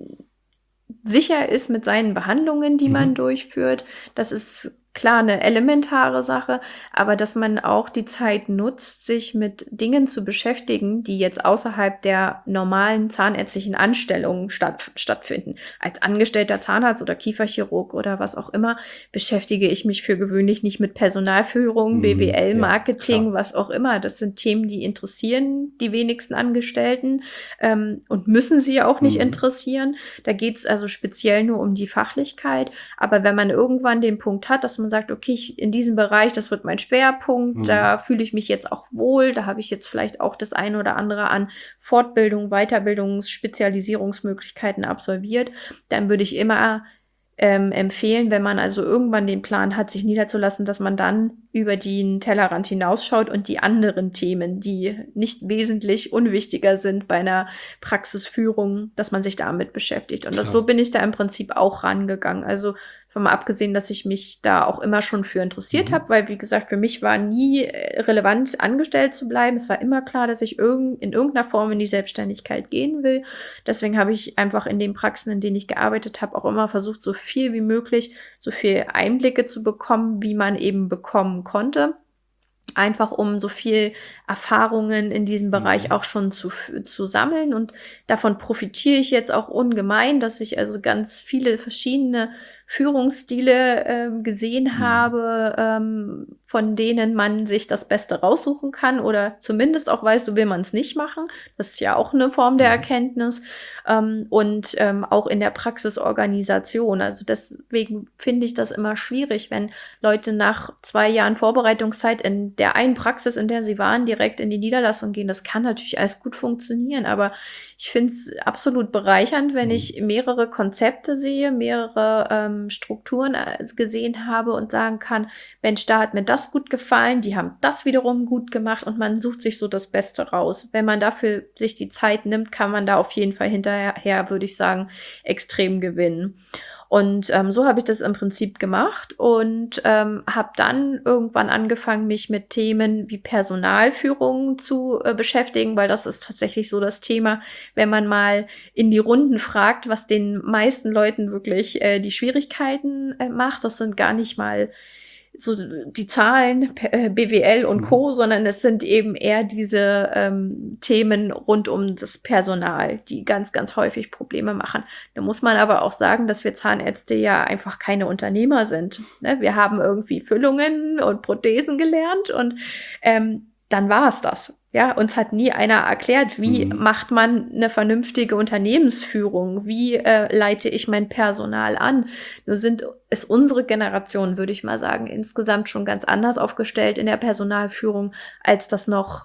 sicher ist mit seinen Behandlungen, die man Mhm. durchführt. Das ist klar eine elementare Sache, aber dass man auch die Zeit nutzt, sich mit Dingen zu beschäftigen, die jetzt außerhalb der normalen zahnärztlichen Anstellungen statt, stattfinden. Als angestellter Zahnarzt oder Kieferchirurg oder was auch immer beschäftige ich mich für gewöhnlich nicht mit Personalführung, Mhm. B W L, Ja, Marketing, klar. was auch immer. Das sind Themen, die interessieren die wenigsten Angestellten ähm, und müssen sie auch nicht Mhm. interessieren. Da geht es also speziell nur um die Fachlichkeit. Aber wenn man irgendwann den Punkt hat, dass man sagt, okay, ich, in diesem Bereich, das wird mein Schwerpunkt, Mhm. da fühle ich mich jetzt auch wohl, da habe ich jetzt vielleicht auch das eine oder andere an Fortbildung, Weiterbildungs-, Spezialisierungsmöglichkeiten absolviert, dann würde ich immer ähm, empfehlen, wenn man also irgendwann den Plan hat, sich niederzulassen, dass man dann über den Tellerrand hinausschaut und die anderen Themen, die nicht wesentlich unwichtiger sind bei einer Praxisführung, dass man sich damit beschäftigt. Und das, Klar. so bin ich da im Prinzip auch rangegangen. Also von mal abgesehen, dass ich mich da auch immer schon für interessiert Mhm. habe, weil, wie gesagt, für mich war nie äh, relevant, angestellt zu bleiben. Es war immer klar, dass ich irgend, in irgendeiner Form in die Selbstständigkeit gehen will. Deswegen habe ich einfach in den Praxen, in denen ich gearbeitet habe, auch immer versucht, so viel wie möglich, so viel Einblicke zu bekommen, wie man eben bekommen konnte. Einfach um so viel Erfahrungen in diesem Bereich Mhm. auch schon zu, zu sammeln. Und davon profitiere ich jetzt auch ungemein, dass ich also ganz viele verschiedene Führungsstile ähm, gesehen Mhm. habe, ähm, von denen man sich das Beste raussuchen kann oder zumindest auch weiß, so will man es nicht machen. Das ist ja auch eine Form der Mhm. Erkenntnis. Ähm, und ähm, auch in der Praxisorganisation. Also deswegen finde ich das immer schwierig, wenn Leute nach zwei Jahren Vorbereitungszeit in der einen Praxis, in der sie waren, direkt in die Niederlassung gehen. Das kann natürlich alles gut funktionieren, aber ich finde es absolut bereichernd, wenn Mhm. ich mehrere Konzepte sehe, mehrere ähm, Strukturen äh, gesehen habe und sagen kann, Mensch, da hat mir das gut gefallen, die haben das wiederum gut gemacht und man sucht sich so das Beste raus. Wenn man dafür sich die Zeit nimmt, kann man da auf jeden Fall hinterher, würde ich sagen, extrem gewinnen. Und ähm, so habe ich das im Prinzip gemacht und ähm, habe dann irgendwann angefangen, mich mit Themen wie Personalführung zu äh, beschäftigen, weil das ist tatsächlich so das Thema, wenn man mal in die Runden fragt, was den meisten Leuten wirklich äh, die Schwierigkeiten äh, macht. Das sind gar nicht mal so die Zahlen, P- äh, B W L und Mhm. Co., sondern es sind eben eher diese ähm, Themen rund um das Personal, die ganz, ganz häufig Probleme machen. Da muss man aber auch sagen, dass wir Zahnärzte ja einfach keine Unternehmer sind. Ne? Wir haben irgendwie Füllungen und Prothesen gelernt und ähm, dann war es das. Ja, uns hat nie einer erklärt, wie Mhm. macht man eine vernünftige Unternehmensführung? Wie äh, leite ich mein Personal an? Nur sind ist unsere Generation, würde ich mal sagen, insgesamt schon ganz anders aufgestellt in der Personalführung, als das noch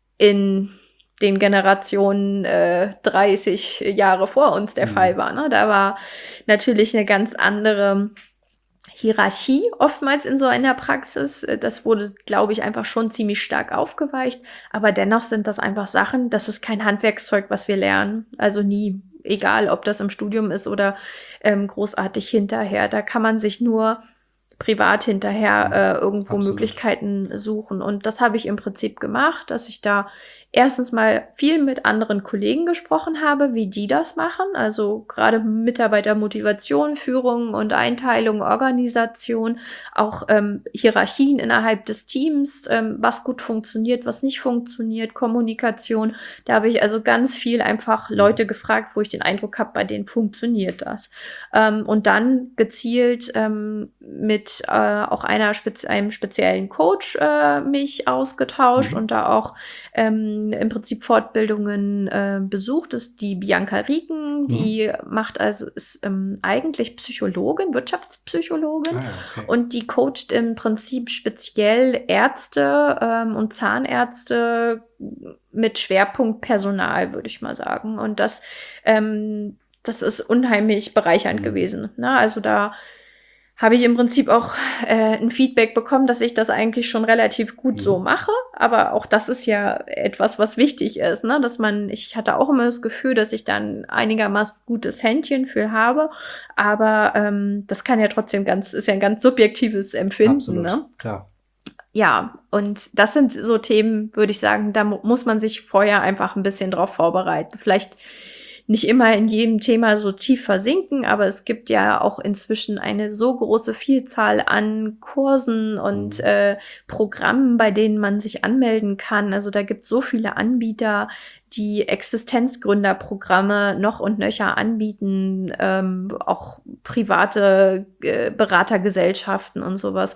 in den Generationen äh, dreißig Jahre vor uns der Mhm. Fall war. Ne? Da war natürlich eine ganz andere Hierarchie oftmals in so einer Praxis. Das wurde, glaube ich, einfach schon ziemlich stark aufgeweicht. Aber dennoch sind das einfach Sachen, das ist kein Handwerkszeug, was wir lernen. Also nie. Egal, ob das im Studium ist oder ähm, großartig hinterher. Da kann man sich nur privat hinterher Mhm. äh, irgendwo Absolut. Möglichkeiten suchen. Und das habe ich im Prinzip gemacht, dass ich da erstens mal viel mit anderen Kollegen gesprochen habe, wie die das machen. Also gerade Mitarbeitermotivation, Führung und Einteilung, Organisation, auch ähm, Hierarchien innerhalb des Teams, ähm, was gut funktioniert, was nicht funktioniert, Kommunikation. Da habe ich also ganz viel einfach Leute gefragt, wo ich den Eindruck habe, bei denen funktioniert das. Ähm, und dann gezielt ähm, mit mit äh, auch einer spez- einem speziellen Coach äh, mich ausgetauscht Mhm. und da auch ähm, im Prinzip Fortbildungen äh, besucht. Das ist die Bianca Rieken, Mhm. die macht also, ist ähm, eigentlich Psychologin, Wirtschaftspsychologin Ah ja, okay. und die coacht im Prinzip speziell Ärzte ähm, und Zahnärzte mit Schwerpunkt Personal, würde ich mal sagen. Und das, ähm, das ist unheimlich bereichernd Mhm. gewesen. Ne? Also da habe ich im Prinzip auch äh, ein Feedback bekommen, dass ich das eigentlich schon relativ gut Mhm. so mache. Aber auch das ist ja etwas, was wichtig ist, ne? Dass man, ich hatte auch immer das Gefühl, dass ich dann einigermaßen gutes Händchen für habe. Aber ähm, das kann ja trotzdem ganz, ist ja ein ganz subjektives Empfinden, Absolut, ne? klar. Ja, und das sind so Themen, würde ich sagen, da mu muss man sich vorher einfach ein bisschen drauf vorbereiten. Vielleicht nicht immer in jedem Thema so tief versinken, aber es gibt ja auch inzwischen eine so große Vielzahl an Kursen und Mhm. äh, Programmen, bei denen man sich anmelden kann. Also da gibt es so viele Anbieter, die Existenzgründerprogramme noch und nöcher anbieten, ähm, auch private äh, Beratergesellschaften und sowas.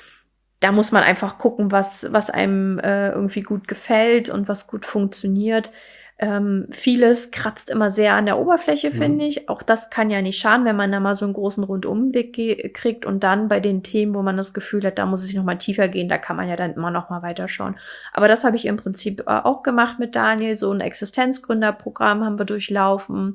Da muss man einfach gucken, was, was einem äh, irgendwie gut gefällt und was gut funktioniert. Ähm, vieles kratzt immer sehr an der Oberfläche, finde Mhm. ich. Auch das kann ja nicht schaden, wenn man da mal so einen großen Rundumblick ge- kriegt und dann bei den Themen, wo man das Gefühl hat, da muss es noch mal tiefer gehen, da kann man ja dann immer noch mal weiterschauen. Aber das habe ich im Prinzip äh, auch gemacht mit Daniel. So ein Existenzgründerprogramm haben wir durchlaufen.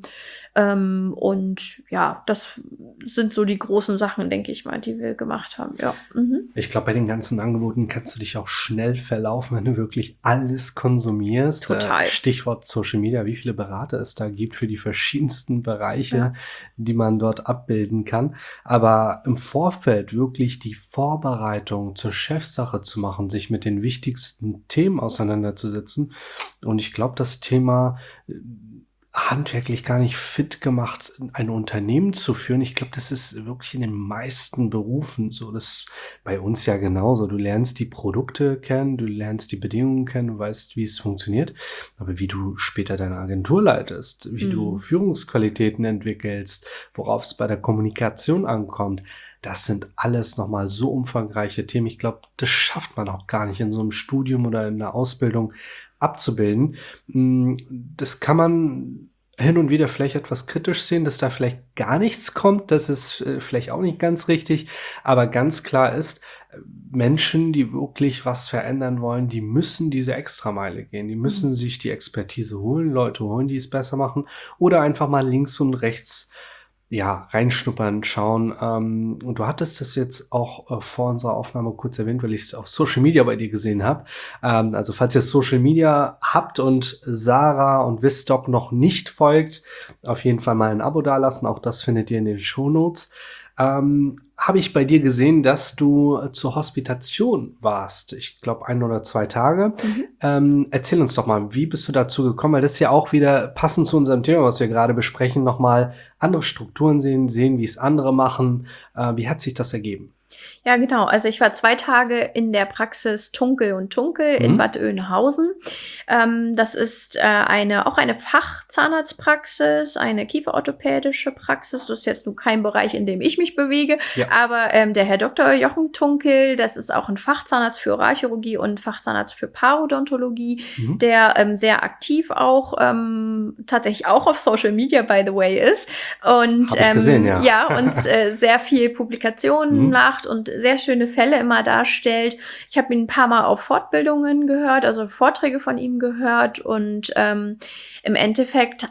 Ähm, und ja, das sind so die großen Sachen, denke ich mal, die wir gemacht haben. Ja. Mhm. Ich glaube, bei den ganzen Angeboten kannst du dich auch schnell verlaufen, wenn du wirklich alles konsumierst. Äh, Total. Stichwort Social Media, wie viele Berater es da gibt für die verschiedensten Bereiche, Ja. die man dort abbilden kann. Aber im Vorfeld wirklich die Vorbereitung zur Chefsache zu machen, sich mit den wichtigsten Themen auseinanderzusetzen. Und ich glaube, das Thema äh, handwerklich gar nicht fit gemacht, ein Unternehmen zu führen. Ich glaube, das ist wirklich in den meisten Berufen so. Das ist bei uns ja genauso. Du lernst die Produkte kennen, du lernst die Bedingungen kennen, du weißt, wie es funktioniert. Aber wie du später deine Agentur leitest, wie du Mhm. Führungsqualitäten entwickelst, worauf es bei der Kommunikation ankommt, das sind alles nochmal so umfangreiche Themen. Ich glaube, das schafft man auch gar nicht in so einem Studium oder in einer Ausbildung abzubilden. Mm, Das kann man hin und wieder vielleicht etwas kritisch sehen, dass da vielleicht gar nichts kommt. Das ist äh, vielleicht auch nicht ganz richtig. Aber ganz klar ist, äh, Menschen, die wirklich was verändern wollen, die müssen diese Extrameile gehen. Die müssen Mhm. sich die Expertise holen, Leute holen, die es besser machen. Oder einfach mal links und rechts ja, reinschnuppern, schauen. Ähm, und du hattest das jetzt auch äh, vor unserer Aufnahme kurz erwähnt, weil ich es auf Social Media bei dir gesehen habe. Ähm, also falls ihr Social Media habt und Sarah und Wistock noch nicht folgt, auf jeden Fall mal ein Abo dalassen. Auch das findet ihr in den Shownotes. Ähm, habe ich bei dir gesehen, dass du äh, zur Hospitation warst. Ich glaube, ein oder zwei Tage. Mhm. Ähm, erzähl uns doch mal, wie bist du dazu gekommen? Weil das ist ja auch wieder passend zu unserem Thema, was wir gerade besprechen, nochmal andere Strukturen sehen, sehen, wie es andere machen. Äh, wie hat sich das ergeben? Ja, genau. Also ich war zwei Tage in der Praxis Tunkel und Tunkel in Mhm. Bad Oeynhausen. Ähm, das ist äh, eine, auch eine Fachzahnarztpraxis, eine kieferorthopädische Praxis. Das ist jetzt nur kein Bereich, in dem ich mich bewege. Ja. Aber ähm, der Herr Doktor Jochen Tunkel, das ist auch ein Fachzahnarzt für Oralchirurgie und Fachzahnarzt für Parodontologie, Mhm. der ähm, sehr aktiv auch, ähm, tatsächlich auch auf Social Media, by the way, ist. Und Hab ich ähm, gesehen, ja. ja, und äh, sehr viel Publikationen Mhm. macht und sehr schöne Fälle immer darstellt. Ich habe ihn ein paar Mal auf Fortbildungen gehört, also Vorträge von ihm gehört und ähm, im Endeffekt,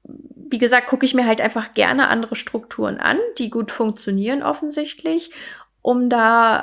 wie gesagt, gucke ich mir halt einfach gerne andere Strukturen an, die gut funktionieren offensichtlich, um da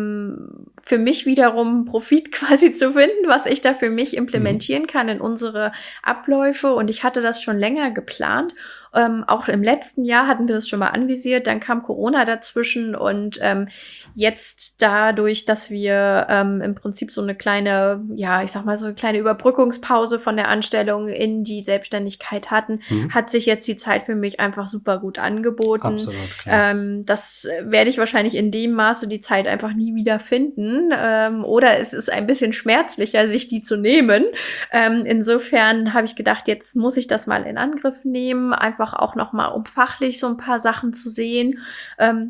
ähm, für mich wiederum Profit quasi zu finden, was ich da für mich implementieren kann in unsere Abläufe. Und ich hatte das schon länger geplant. Ähm, auch im letzten Jahr hatten wir das schon mal anvisiert, dann kam Corona dazwischen und ähm, jetzt dadurch, dass wir ähm, im Prinzip so eine kleine, ja, ich sag mal so eine kleine Überbrückungspause von der Anstellung in die Selbstständigkeit hatten, Mhm. hat sich jetzt die Zeit für mich einfach super gut angeboten. Absolut, klar. Ähm, das werde ich wahrscheinlich in dem Maße die Zeit einfach nie wieder finden. Ähm, oder es ist ein bisschen schmerzlicher, sich die zu nehmen. Ähm, insofern habe ich gedacht, jetzt muss ich das mal in Angriff nehmen, einfach auch noch mal, um fachlich so ein paar Sachen zu sehen. Ähm,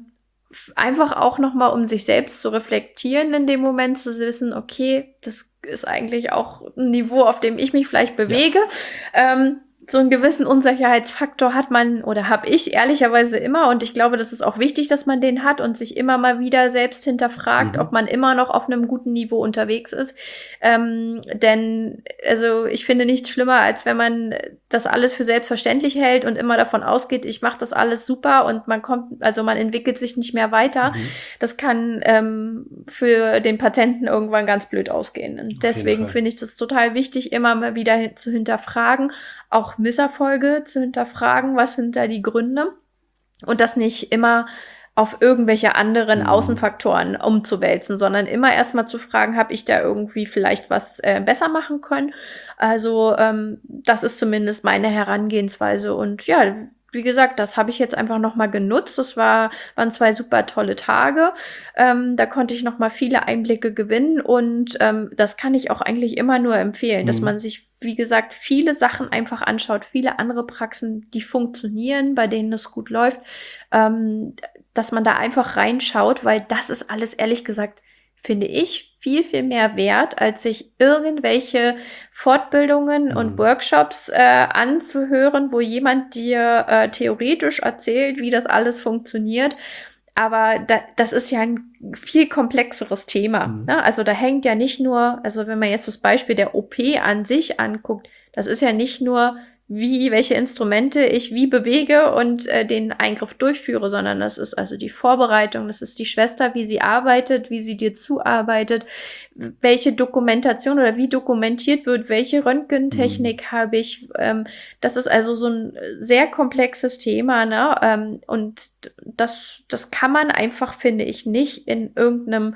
einfach auch nochmal, um sich selbst zu reflektieren in dem Moment, zu wissen, okay, das ist eigentlich auch ein Niveau, auf dem ich mich vielleicht bewege. Ja. Ähm, so einen gewissen Unsicherheitsfaktor hat man oder habe ich ehrlicherweise immer, und ich glaube, das ist auch wichtig, dass man den hat und sich immer mal wieder selbst hinterfragt, mhm. ob man immer noch auf einem guten Niveau unterwegs ist. Ähm, denn also ich finde nichts schlimmer, als wenn man das alles für selbstverständlich hält und immer davon ausgeht, ich mache das alles super und man kommt, also man entwickelt sich nicht mehr weiter. Mhm. Das kann ähm, für den Patienten irgendwann ganz blöd ausgehen. Und deswegen finde ich das total wichtig, immer mal wieder hin- zu hinterfragen, auch Misserfolge zu hinterfragen, was sind da die Gründe, und das nicht immer auf irgendwelche anderen mhm. Außenfaktoren umzuwälzen, sondern immer erstmal zu fragen, habe ich da irgendwie vielleicht was äh, besser machen können? Also ähm, das ist zumindest meine Herangehensweise, und ja, wie gesagt, das habe ich jetzt einfach nochmal genutzt. Das war, waren zwei super tolle Tage. Ähm, da konnte ich nochmal viele Einblicke gewinnen, und ähm, das kann ich auch eigentlich immer nur empfehlen, mhm. dass man sich, wie gesagt, viele Sachen einfach anschaut, viele andere Praxen, die funktionieren, bei denen es gut läuft, ähm, dass man da einfach reinschaut, weil das ist alles, ehrlich gesagt, finde ich, viel, viel mehr wert, als sich irgendwelche Fortbildungen mhm. und Workshops äh, anzuhören, wo jemand dir äh, theoretisch erzählt, wie das alles funktioniert. Aber da, das ist ja ein viel komplexeres Thema. Mhm. Ne? Also da hängt ja nicht nur, also wenn man jetzt das Beispiel der O P an sich anguckt, das ist ja nicht nur, wie, welche Instrumente ich wie bewege und äh, den Eingriff durchführe, sondern das ist also die Vorbereitung, das ist die Schwester, wie sie arbeitet, wie sie dir zuarbeitet, welche Dokumentation oder wie dokumentiert wird, welche Röntgentechnik mhm. habe ich. Ähm, das ist also so ein sehr komplexes Thema, ne? Ähm, und das, das kann man einfach, finde ich, nicht in irgendeinem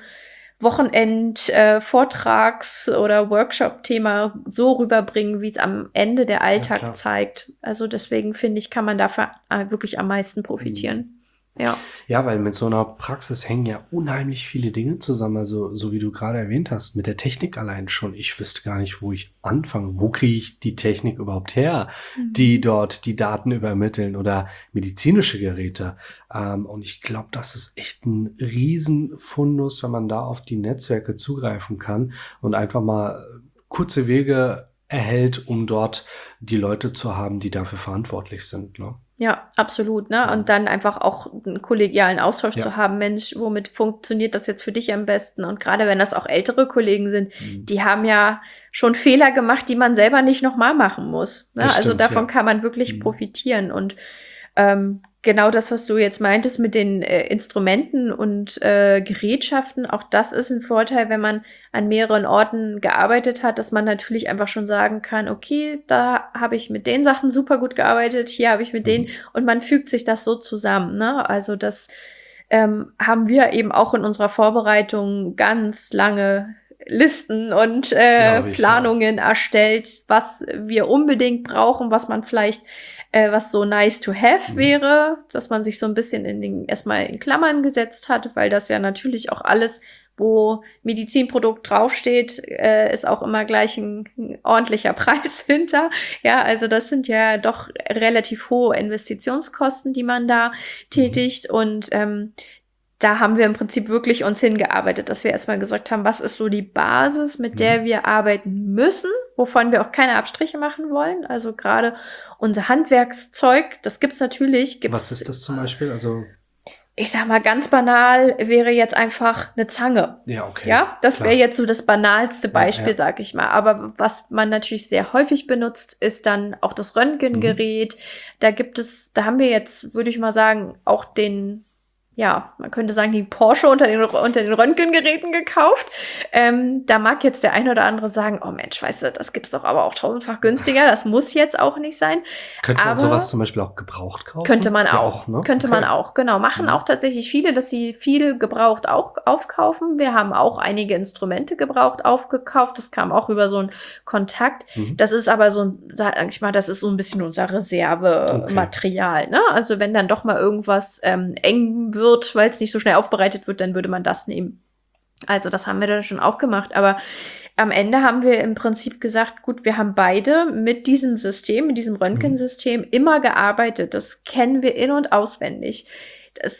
Wochenend-Vortrags- äh, oder Workshop-Thema so rüberbringen, wie es am Ende der Alltag ja, zeigt. Also deswegen finde ich, kann man dafür äh, wirklich am meisten profitieren. Mhm. Ja. Ja, weil mit so einer Praxis hängen ja unheimlich viele Dinge zusammen. Also, so wie du gerade erwähnt hast, mit der Technik allein schon. Ich wüsste gar nicht, wo ich anfange. Wo kriege ich die Technik überhaupt her, mhm. die dort die Daten übermitteln, oder medizinische Geräte? Ähm, und ich glaube, das ist echt ein Riesenfundus, wenn man da auf die Netzwerke zugreifen kann und einfach mal kurze Wege erhält, um dort die Leute zu haben, die dafür verantwortlich sind, ne? Ja, absolut, ne? Und dann einfach auch einen kollegialen Austausch ja. zu haben. Mensch, womit funktioniert das jetzt für dich am besten? Und gerade wenn das auch ältere Kollegen sind, mhm. die haben ja schon Fehler gemacht, die man selber nicht nochmal machen muss. Ne? Also stimmt, davon ja. kann man wirklich mhm. profitieren. Und ähm, genau das, was du jetzt meintest mit den äh, Instrumenten und äh, Gerätschaften, auch das ist ein Vorteil, wenn man an mehreren Orten gearbeitet hat, dass man natürlich einfach schon sagen kann, okay, da habe ich mit den Sachen super gut gearbeitet, hier habe ich mit mhm. denen, und man fügt sich das so zusammen, ne? Also das ähm, haben wir eben auch in unserer Vorbereitung ganz lange Listen und äh, ich, Planungen ja. erstellt, was wir unbedingt brauchen, was man vielleicht Äh, was so nice to have mhm. wäre, dass man sich so ein bisschen in den, erstmal in Klammern gesetzt hat, weil das ja natürlich auch alles, wo Medizinprodukt draufsteht, äh, ist auch immer gleich ein, ein ordentlicher Preis hinter. Ja, also das sind ja doch relativ hohe Investitionskosten, die man da mhm. tätigt, und ähm, da haben wir im Prinzip wirklich uns hingearbeitet, dass wir erstmal gesagt haben, was ist so die Basis, mit der mhm. wir arbeiten müssen, wovon wir auch keine Abstriche machen wollen. Also gerade unser Handwerkszeug, das gibt's natürlich. Gibt's, was ist das zum Beispiel? Also ich sag mal, ganz banal wäre jetzt einfach eine Zange. Ja, okay. Ja, das wäre jetzt so das banalste Beispiel, ja, ja. sag ich mal. Aber was man natürlich sehr häufig benutzt, ist dann auch das Röntgengerät. Mhm. Da gibt es, da haben wir jetzt, würde ich mal sagen, auch den, ja, man könnte sagen, die Porsche unter den, unter den Röntgengeräten gekauft. Ähm, da mag jetzt der eine oder andere sagen, oh Mensch, weißt du, das gibt's doch aber auch tausendfach günstiger. Das muss jetzt auch nicht sein. Könnte man aber sowas zum Beispiel auch gebraucht kaufen? Könnte man auch. Ja, auch ne? Könnte okay. man auch, genau. Machen mhm. auch tatsächlich viele, dass sie viel gebraucht auch aufkaufen. Wir haben auch einige Instrumente gebraucht aufgekauft. Das kam auch über so einen Kontakt. Mhm. Das ist aber so, sag ich mal, das ist so ein bisschen unser Reservematerial. Okay. Ne? Also wenn dann doch mal irgendwas ähm, eng wird, wird, weil es nicht so schnell aufbereitet wird, dann würde man das nehmen. Also das haben wir dann schon auch gemacht. Aber am Ende haben wir im Prinzip gesagt, gut, wir haben beide mit diesem System, mit diesem Röntgensystem mhm. immer gearbeitet. Das kennen wir in- und auswendig. Das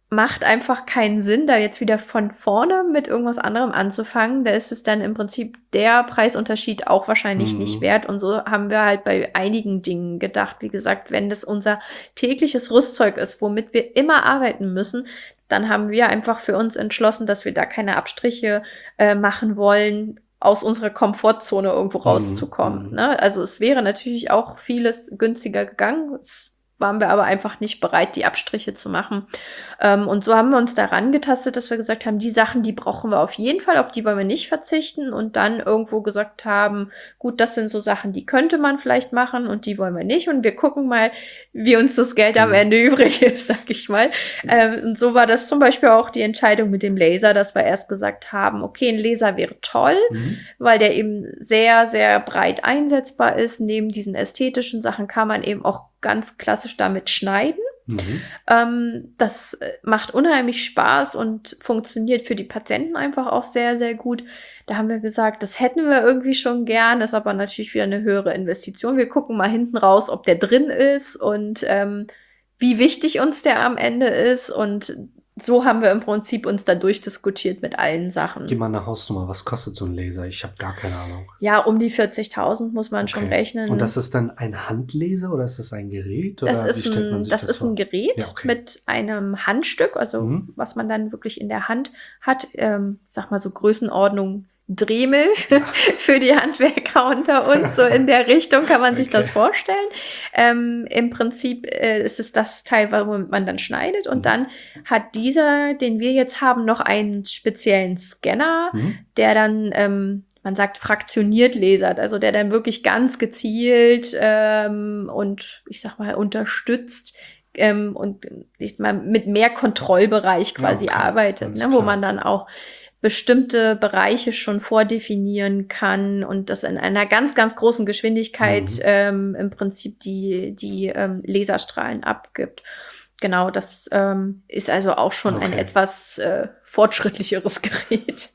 macht einfach keinen Sinn, da jetzt wieder von vorne mit irgendwas anderem anzufangen. Da ist es dann im Prinzip der Preisunterschied auch wahrscheinlich Mhm. nicht wert. Und so haben wir halt bei einigen Dingen gedacht. Wie gesagt, wenn das unser tägliches Rüstzeug ist, womit wir immer arbeiten müssen, dann haben wir einfach für uns entschlossen, dass wir da keine Abstriche äh, machen wollen, aus unserer Komfortzone irgendwo rauszukommen. Mhm. Ne? Also es wäre natürlich auch vieles günstiger gegangen. Es waren wir aber einfach nicht bereit, die Abstriche zu machen. Ähm, und so haben wir uns daran getastet, dass wir gesagt haben, die Sachen, die brauchen wir auf jeden Fall, auf die wollen wir nicht verzichten. Und dann irgendwo gesagt haben, gut, das sind so Sachen, die könnte man vielleicht machen und die wollen wir nicht. Und wir gucken mal, wie uns das Geld am Mhm. Ende übrig ist, sag ich mal. Ähm, und so war das zum Beispiel auch die Entscheidung mit dem Laser, dass wir erst gesagt haben, okay, ein Laser wäre toll, Mhm. weil der eben sehr, sehr breit einsetzbar ist. Neben diesen ästhetischen Sachen kann man eben auch ganz klassisch damit schneiden. Mhm. Ähm, das äh, macht unheimlich Spaß und funktioniert für die Patienten einfach auch sehr, sehr gut. Da haben wir gesagt, das hätten wir irgendwie schon gern, ist aber natürlich wieder eine höhere Investition. Wir gucken mal hinten raus, ob der drin ist und ähm, wie wichtig uns der am Ende ist. Und so haben wir im Prinzip uns da durchdiskutiert mit allen Sachen. Gib mal eine Hausnummer. Was kostet so ein Laser? Ich habe gar keine Ahnung. Ja, um die vierzigtausend muss man schon Okay. rechnen. Und das ist dann ein Handlaser oder ist das ein Gerät? Oder Das ist, wie stellt man ein, sich das das ist vor? ein Gerät Ja, okay. mit einem Handstück, also Mhm. was man dann wirklich in der Hand hat. Ähm, sag mal so Größenordnung Dremel Ja. für die Handwerker unter uns. So in der Richtung kann man sich Okay. das vorstellen. Ähm, Im Prinzip äh, ist es das Teil, womit man dann schneidet. Und Mhm. dann hat dieser, den wir jetzt haben, noch einen speziellen Scanner, Mhm. der dann, ähm, man sagt, fraktioniert lasert, also der dann wirklich ganz gezielt ähm, und ich sag mal unterstützt ähm, und ich sag mal, mit mehr Kontrollbereich quasi Okay, arbeitet, alles ne, wo klar. man dann auch bestimmte Bereiche schon vordefinieren kann und das in einer ganz, ganz großen Geschwindigkeit Mhm. ähm, im Prinzip die, die ähm, Laserstrahlen abgibt. Genau, das ähm, ist also auch schon ein Okay. etwas äh, fortschrittlicheres Gerät.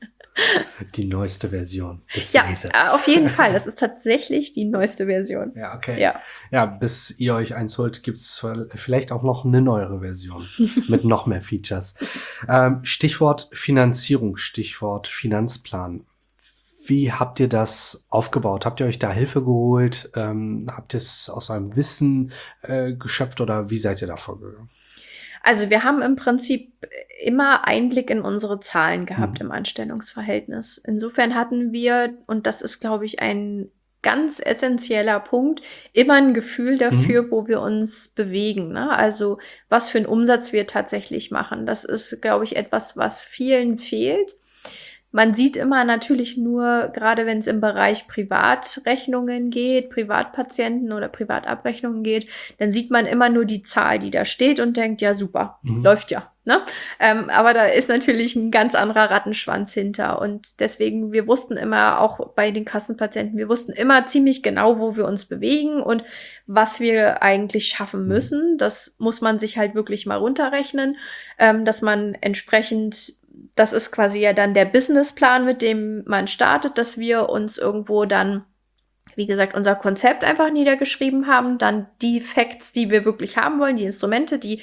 Die neueste Version des Ja, Lasers. äh, auf jeden Fall. Das ist tatsächlich die neueste Version. Ja, okay. Ja. Ja, bis ihr euch eins holt, gibt's vielleicht auch noch eine neuere Version mit noch mehr Features. Ähm, Stichwort Finanzierung, Stichwort Finanzplan. Wie habt ihr das aufgebaut? Habt ihr euch da Hilfe geholt? Ähm, habt ihr es aus eurem Wissen äh, geschöpft oder wie seid ihr da vorgegangen? Also wir haben im Prinzip immer Einblick in unsere Zahlen gehabt Mhm. im Anstellungsverhältnis. Insofern hatten wir, und das ist, glaube ich, ein ganz essentieller Punkt, immer ein Gefühl dafür, Mhm. wo wir uns bewegen. Ne? Also was für einen Umsatz wir tatsächlich machen. Das ist, glaube ich, etwas, was vielen fehlt. Man sieht immer natürlich nur, gerade wenn es im Bereich Privatrechnungen geht, Privatpatienten oder Privatabrechnungen geht, dann sieht man immer nur die Zahl, die da steht und denkt, ja super, Mhm. läuft ja. Ne? Ähm, aber da ist natürlich ein ganz anderer Rattenschwanz hinter. Und deswegen, wir wussten immer, auch bei den Kassenpatienten, wir wussten immer ziemlich genau, wo wir uns bewegen und was wir eigentlich schaffen Mhm. müssen. Das muss man sich halt wirklich mal runterrechnen, ähm, dass man entsprechend, das ist quasi ja dann der Businessplan, mit dem man startet, dass wir uns irgendwo dann, wie gesagt, unser Konzept einfach niedergeschrieben haben, dann die Facts, die wir wirklich haben wollen, die Instrumente, die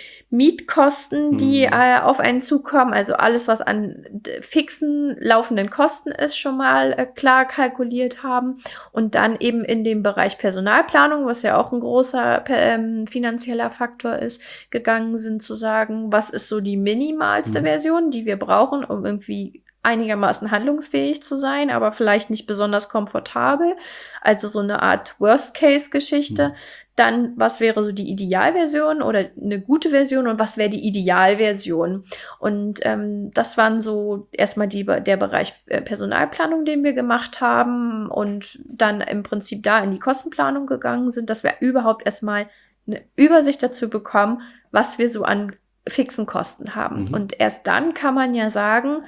Mietkosten, die Mhm. äh, auf einen zukommen, also alles, was an d- fixen, laufenden Kosten ist, schon mal äh, klar kalkuliert haben und dann eben in dem Bereich Personalplanung, was ja auch ein großer ähm, finanzieller Faktor ist, gegangen sind zu sagen, was ist so die minimalste Mhm. Version, die wir brauchen, um irgendwie einigermaßen handlungsfähig zu sein, aber vielleicht nicht besonders komfortabel, also so eine Art Worst-Case-Geschichte. Mhm. Dann, was wäre so die Idealversion oder eine gute Version und was wäre die Idealversion? Und ähm, das waren so erstmal die, der Bereich äh, Personalplanung, den wir gemacht haben und dann im Prinzip da in die Kostenplanung gegangen sind, dass wir überhaupt erstmal eine Übersicht dazu bekommen, was wir so an fixen Kosten haben. Mhm. Und erst dann kann man ja sagen,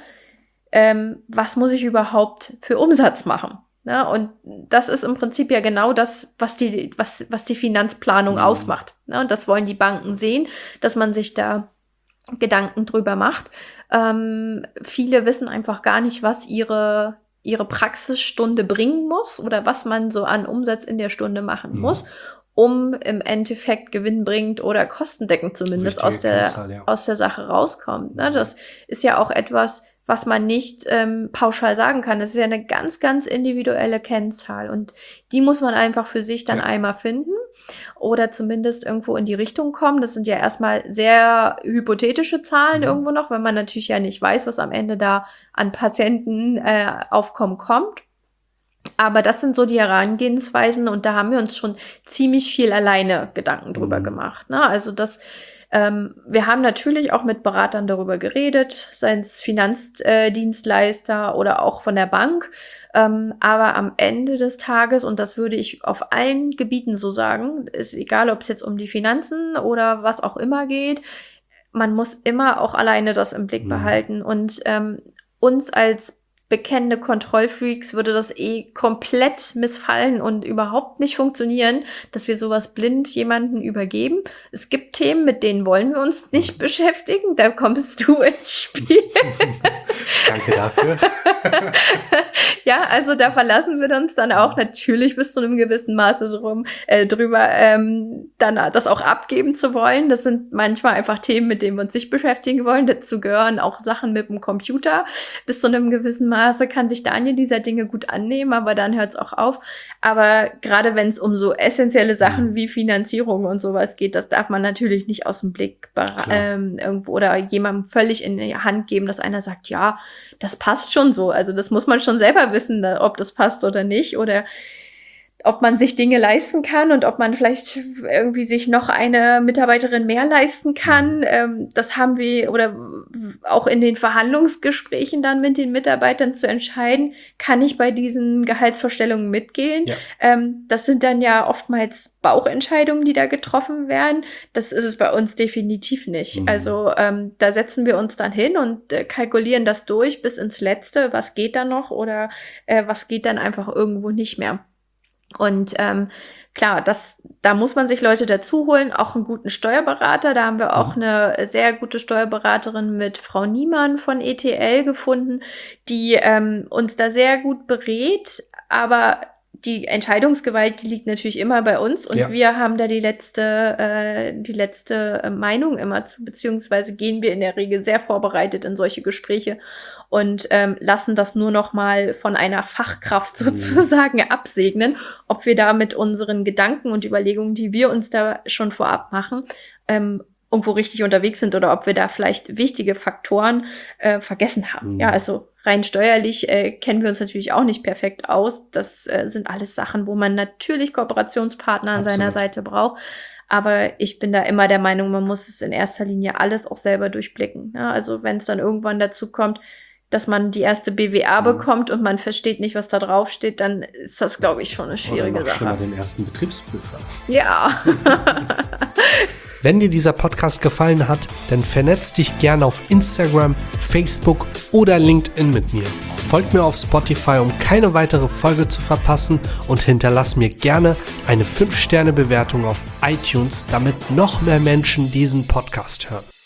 ähm, was muss ich überhaupt für Umsatz machen? Ne? Und das ist im Prinzip ja genau das, was die, was, was die Finanzplanung Mhm. ausmacht. Ne? Und das wollen die Banken sehen, dass man sich da Gedanken drüber macht. Ähm, viele wissen einfach gar nicht, was ihre, ihre Praxisstunde bringen muss oder was man so an Umsatz in der Stunde machen Mhm. muss. um im Endeffekt gewinnbringend oder kostendeckend zumindest aus der, Kennzahl, ja. aus der Sache rauskommt. Ne? Das ist ja auch etwas, was man nicht ähm, pauschal sagen kann. Das ist ja eine ganz, ganz individuelle Kennzahl und die muss man einfach für sich dann ja. einmal finden oder zumindest irgendwo in die Richtung kommen. Das sind ja erstmal sehr hypothetische Zahlen mhm. irgendwo noch, weil man natürlich ja nicht weiß, was am Ende da an Patienten äh, aufkommen kommt. Aber das sind so die Herangehensweisen und da haben wir uns schon ziemlich viel alleine Gedanken drüber mhm. gemacht. Ne? Also das Ähm, wir haben natürlich auch mit Beratern darüber geredet, seien es Finanzdienstleister oder auch von der Bank. Ähm, aber am Ende des Tages, und das würde ich auf allen Gebieten so sagen, ist egal, ob es jetzt um die Finanzen oder was auch immer geht, man muss immer auch alleine das im Blick mhm. behalten. Und ähm, uns als bekennende Kontrollfreaks würde das eh komplett missfallen und überhaupt nicht funktionieren, dass wir sowas blind jemanden übergeben. Es gibt Themen, mit denen wollen wir uns nicht beschäftigen. Da kommst du ins Spiel. Danke dafür. Ja, also da verlassen wir uns dann auch natürlich bis zu einem gewissen Maße drum, äh, drüber, ähm, dann das auch abgeben zu wollen. Das sind manchmal einfach Themen, mit denen wir uns nicht beschäftigen wollen. Dazu gehören auch Sachen mit dem Computer. Bis zu einem gewissen Maße kann sich Daniel dieser Dinge gut annehmen, aber dann hört es auch auf. Aber gerade wenn es um so essentielle Sachen wie Finanzierung und sowas geht, das darf man natürlich nicht aus dem Blick ähm, irgendwo oder jemandem völlig in die Hand geben, dass einer sagt, ja, das passt schon so. Also das muss man schon selber wissen, ob das passt oder nicht oder ob man sich Dinge leisten kann und ob man vielleicht irgendwie sich noch eine Mitarbeiterin mehr leisten kann. Ähm, das haben wir oder auch in den Verhandlungsgesprächen dann mit den Mitarbeitern zu entscheiden, kann ich bei diesen Gehaltsvorstellungen mitgehen? Ja. Ähm, das sind dann ja oftmals Bauchentscheidungen, die da getroffen werden. Das ist es bei uns definitiv nicht. Mhm. Also ähm, da setzen wir uns dann hin und äh, kalkulieren das durch bis ins Letzte. Was geht da noch oder äh, was geht dann einfach irgendwo nicht mehr? Und ähm, klar, das, da muss man sich Leute dazu holen, auch einen guten Steuerberater. Da haben wir auch eine sehr gute Steuerberaterin mit Frau Niemann von E T L gefunden, die ähm, uns da sehr gut berät, aber die Entscheidungsgewalt, die liegt natürlich immer bei uns und ja. wir haben da die letzte, äh, die letzte Meinung immer zu, beziehungsweise gehen wir in der Regel sehr vorbereitet in solche Gespräche und ähm, lassen das nur noch mal von einer Fachkraft sozusagen mhm. absegnen, ob wir da mit unseren Gedanken und Überlegungen, die wir uns da schon vorab machen, ähm, irgendwo richtig unterwegs sind oder ob wir da vielleicht wichtige Faktoren äh, vergessen haben. Mhm. Ja, also rein steuerlich äh, kennen wir uns natürlich auch nicht perfekt aus. Das äh, sind alles Sachen, wo man natürlich Kooperationspartner an Absolut. Seiner Seite braucht. Aber ich bin da immer der Meinung, man muss es in erster Linie alles auch selber durchblicken. Ja, also wenn es dann irgendwann dazu kommt, dass man die erste B W A mhm. bekommt und man versteht nicht, was da drauf steht, dann ist das, glaube ich, schon eine schwierige Oder noch Sache. Schlimmer, den ersten Betriebsprüfer. Ja. Wenn dir dieser Podcast gefallen hat, dann vernetz dich gerne auf Instagram, Facebook oder LinkedIn mit mir. Folgt mir auf Spotify, um keine weitere Folge zu verpassen und hinterlass mir gerne eine fünf Sterne Bewertung auf iTunes, damit noch mehr Menschen diesen Podcast hören.